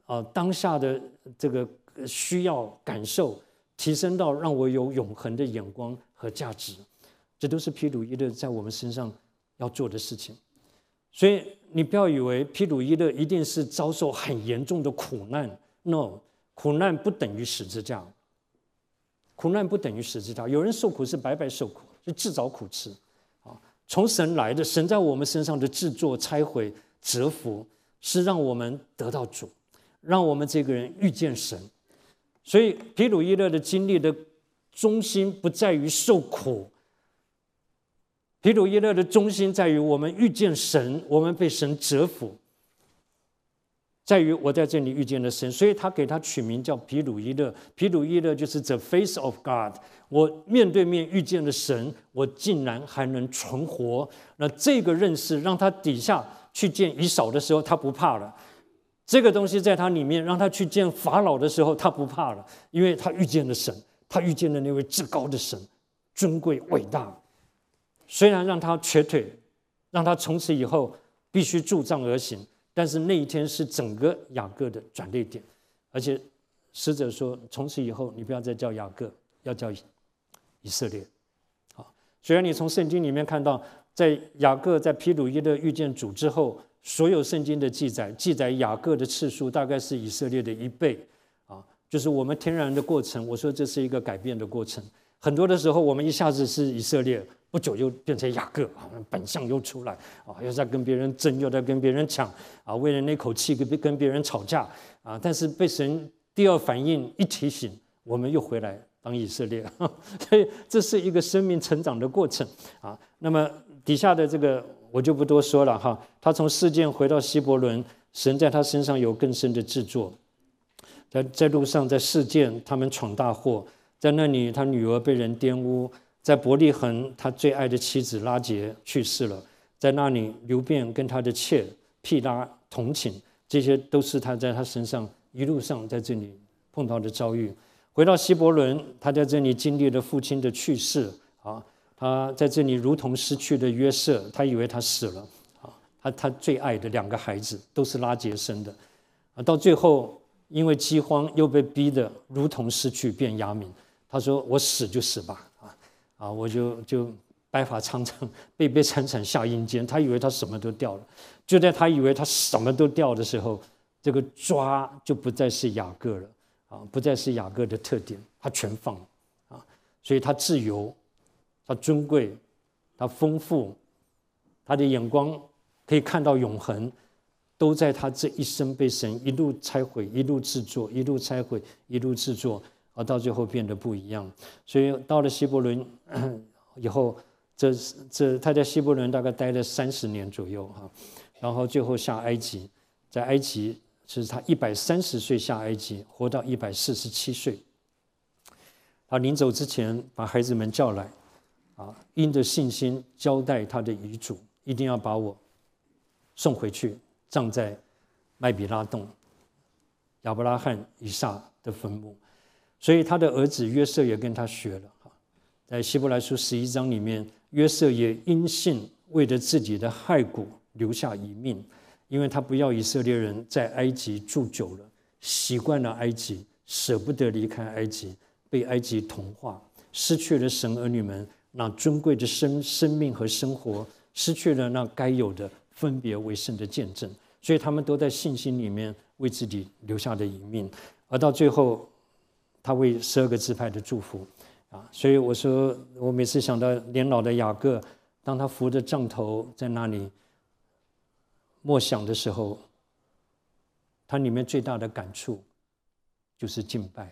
当下的这个需要感受，提升到让我有永恒的眼光和价值，这都是毗鲁伊勒在我们身上要做的事情。所以你不要以为毗鲁伊勒一定是遭受很严重的苦难 ，no， 苦难不等于十字架，苦难不等于十字架。有人受苦是白白受苦，是自找苦吃从神来的，神在我们身上的制作、拆毁、折服，是让我们得到主，让我们这个人遇见神。所以毗鲁伊勒的经历的中心不在于受苦，毗鲁伊勒的中心在于我们遇见神，我们被神折服，在于我在这里遇见了神，所以他给他取名叫毗鲁伊勒。毗鲁伊勒就是 the face of God， 我面对面遇见了神，我竟然还能存活。那这个认识让他底下去见以扫的时候，他不怕了。这个东西在他里面，让他去见法老的时候，他不怕了，因为他遇见了神，他遇见了那位至高的神，尊贵伟大。虽然让他瘸腿，让他从此以后必须拄杖而行，但是那一天是整个雅各的转捩点。而且使者说，从此以后你不要再叫雅各，要叫以色列。虽然你从圣经里面看到，在雅各在毗鲁伊勒遇见主之后，所有圣经的记载雅各的次数大概是以色列的1倍就是我们天然的过程。我说这是一个改变的过程。很多的时候我们一下子是以色列，不久又变成雅各本相又出来又在跟别人争，又在跟别人抢为了那口气跟别人吵架但是被神第二反应一提醒，我们又回来当以色列所以这是一个生命成长的过程那么底下的这个我就不多说了他从示剑回到希伯伦，神在他身上有更深的制作。在路上，在示剑他们闯大祸，在那里他女儿被人玷污，在伯利恒他最爱的妻子拉结去世了，在那里流便跟他的妾毗拉同寝，这些都是他在他身上一路上在这里碰到的遭遇。回到希伯伦，他在这里经历了父亲的去世他在这里如同失去了约瑟，他以为他死了他最爱的2个孩子都是拉结生的到最后因为饥荒又被逼得如同失去便雅悯。他说我死就死吧我就白发苍苍悲悲惨惨下阴间。他以为他什么都掉了，就在他以为他什么都掉的时候，这个抓就不再是雅各了不再是雅各的特点，他全放了所以他自由，他尊贵，他丰富，他的眼光可以看到永恒，都在他这一生被神一路拆毁，一路制作，一路拆毁，一路制作到最后变得不一样。所以到了希伯伦以后，他在希伯伦大概待了30年左右然后最后下埃及，在埃及是他130岁下埃及，活到147岁。他临走之前把孩子们叫来因着信心交代他的遗嘱，一定要把我送回去，葬在麦比拉洞亚伯拉罕以撒的坟墓。所以他的儿子约瑟也跟他学了在希伯来书11章里面，约瑟也因信为了自己的骸骨留下一命，因为他不要以色列人在埃及住久了，习惯了埃及，舍不得离开埃及，被埃及同化，失去了神儿女们那尊贵的生命和生活，失去了那该有的分别为圣的见证。所以他们都在信心里面为自己留下的一命。而到最后他为12个支派的祝福所以我说，我每次想到年老的雅各，当他扶着杖头在那里默想的时候，他里面最大的感触就是敬拜。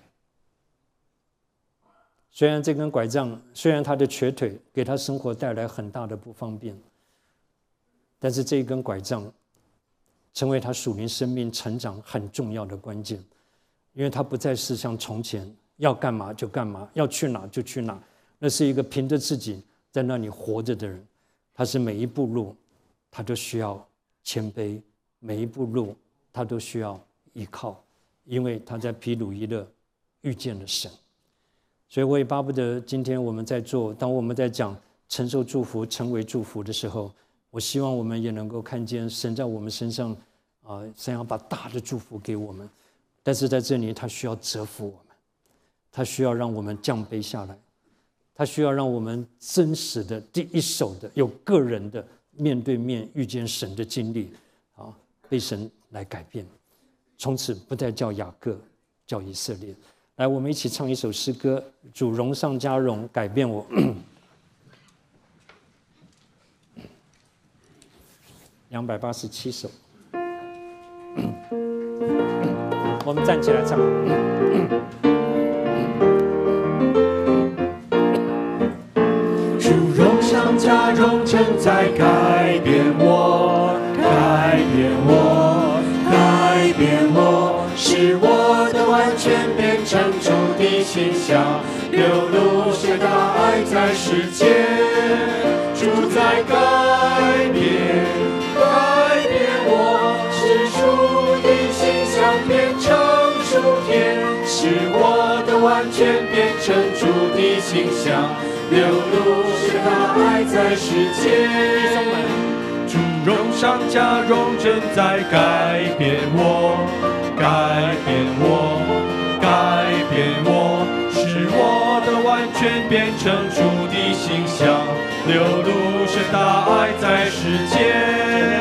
虽然这根拐杖，虽然他的瘸腿给他生活带来很大的不方便，但是这一根拐杖成为他属灵生命成长很重要的关键。因为他不再是像从前要干嘛就干嘛，要去哪就去哪，那是一个凭着自己在那里活着的人。他是每一步路他都需要谦卑，每一步路他都需要依靠，因为他在毗鲁伊勒遇见了神。所以我也巴不得今天我们在做，当我们在讲承受祝福成为祝福的时候，我希望我们也能够看见神在我们身上神要把大的祝福给我们。 但是在这里，他需要折服我们，他需要让我们降卑下来，他需要让我们真实的、第一手的、有个人的面对面遇见神的经历啊，被神来改变，从此不再叫雅各，叫以色列。来，我们一起唱一首诗歌，主荣上加荣，改变我。287首，我们站起来唱。 主荣上加荣，正在改变我，改变我，改变我，使我的完全变成主的形象，流露神的爱在世界，主在改变。改变我，使主的形象变成属天，使我的完全变成主的形象，流露神的爱在世界。主荣上加荣，正在改变我，改变我，改变我，使我的完全变成主的形象，流露神的爱在世界。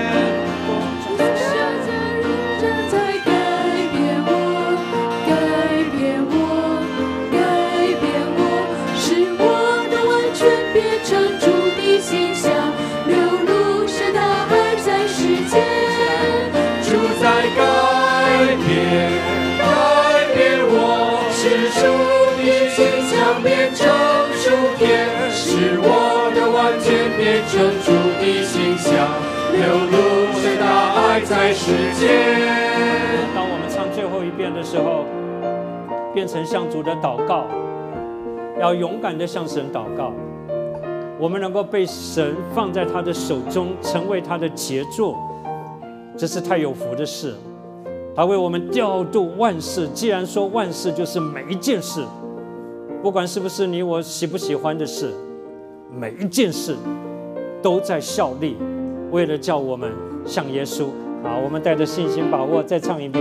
变成属天，使我的完全变成主的形象，流露神的爱在世界。 当我们唱最后一遍的时候，变成向主的祷告，要勇敢的向神祷告。我们能够被神放在他的手中，成为他的杰作，这是太有福的事。他为我们调度万事，既然说万事，就是每一件事。不管是不是你我喜不喜欢的事，每一件事都在效力，为了叫我们像耶稣。好，我们带着信心把握，再唱一遍。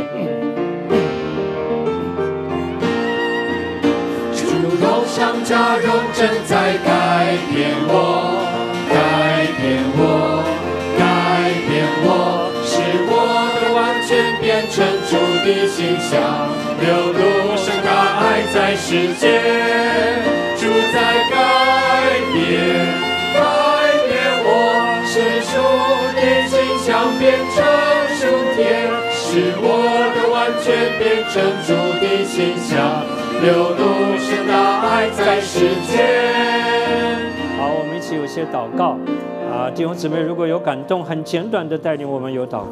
主荣上加荣，正在改变我，改变我，改变我，使我的完全变成主的形象，流露神的爱在世界。主在改变，改变我，使主的形象变成属天，使我的完全变成主的形象，流露神的爱在世界。 好，我们一起有些祷告啊，弟兄姊妹，如果有感动，很简短的带领我们有祷。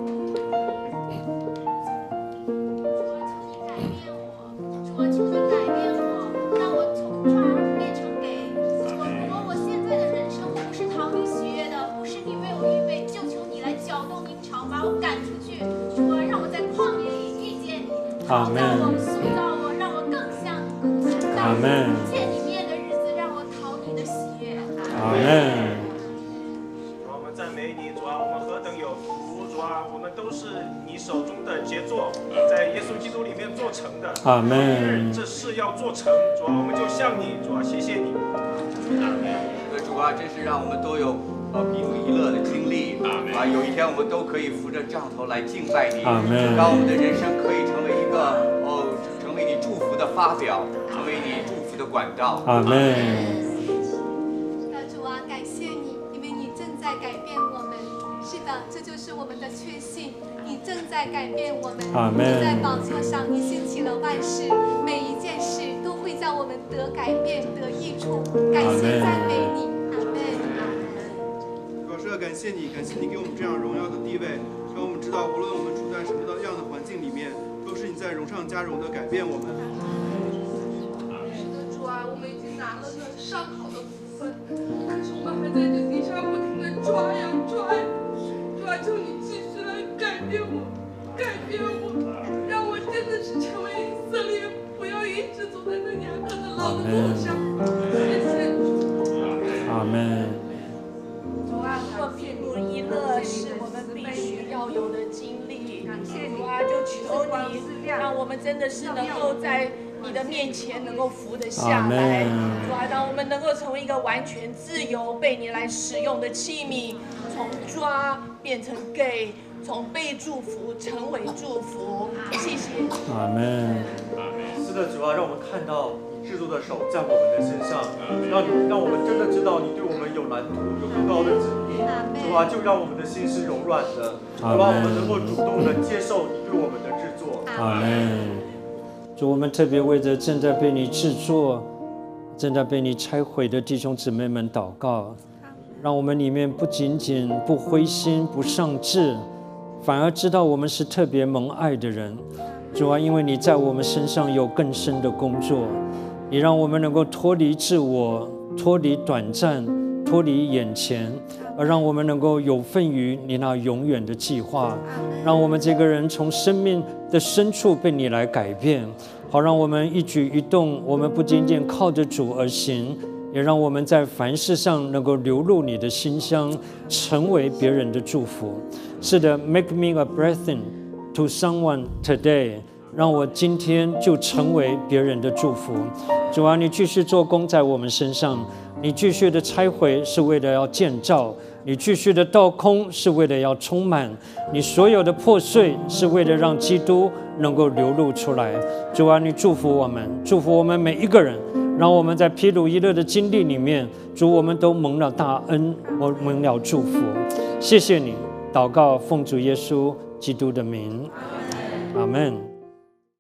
阿门。 塑造我，让我更像你，更像阿门。 见你面的日子，让我讨你的喜悦。 阿门。 我们赞美你，主啊，我们何等有福，主啊，我们都是你手中的杰作，在耶稣基督里面做成的。 阿门。 这事要做成，主啊，我们就像你，主啊，谢谢你。 主啊，真是让我们都有比福一乐的经历啊！有一天我们都可以扶着杖头来敬拜你，让我们的人生可以成为一个成为你祝福的发表，成为你祝福的管道。 阿门。 主啊，感谢你，因为你正在改变我们。是的，这就是我们的确信，你正在改变我们。 阿门。 你在宝座上，你兴起了万事，每一件事都会叫我们得改变、得益处。感谢赞美你。 感谢你给我们这样荣耀的地位，让我们知道，无论我们处在什么样的环境里面，都是你在荣上加荣的改变我们。 是的，主啊，我们已经拿了那上好的福分，可是我们还在这地上不停地抓呀抓呀。主啊，求你继续来改变我，改变我，让我真的是成为以色列，不要一直走在那雅各的老的路上。谢谢主。 阿门。 比福一乐是我们必须要有的经历。主啊，就求你让我我们真的是能够在你的面前能够服得下来。主啊，让我们能够成为一个完全自由被你来使用的器皿，从抓变成给，从被祝福成为祝福。谢谢。 阿门。 是的，主啊，让我们看到你制作的手在我们的身上，让我们真的知道你对我们有蓝图，有更高的旨意。主啊，就让我们的心是柔软的，主啊，我们能够主动的接受你对我们的制作。 阿门。主，我们特别为着正在被你制作、正在被你拆毁的弟兄姊妹们祷告，让我们里面不仅仅不灰心、不丧志，反而知道我们是特别蒙爱的人。主啊，因为你在我们身上有更深的工作，你让我们能够脱离自我、脱离短暂、脱离眼前，而让我们能够有份于你那永远的计划，让我们这个人从生命的深处被你来改变，好让我们一举一动，我们不仅仅靠着主而行，也让我们在凡事上能够流入你的馨香，成为别人的祝福。是的 ，Make me a blessing to someone today， 让我今天就成为别人的祝福。主啊，你继续做工在我们身上，你继续的拆毁是为了要建造，你继续的倒空是为了要充满，你所有的破碎是为了让基督能够流露出来。主啊，你祝福我们，祝福我们每一个人，让我们在毗鲁伊勒的经历里面，主，我们都蒙了大恩，蒙了祝福。谢谢你，祷告奉主耶稣基督的名，阿们。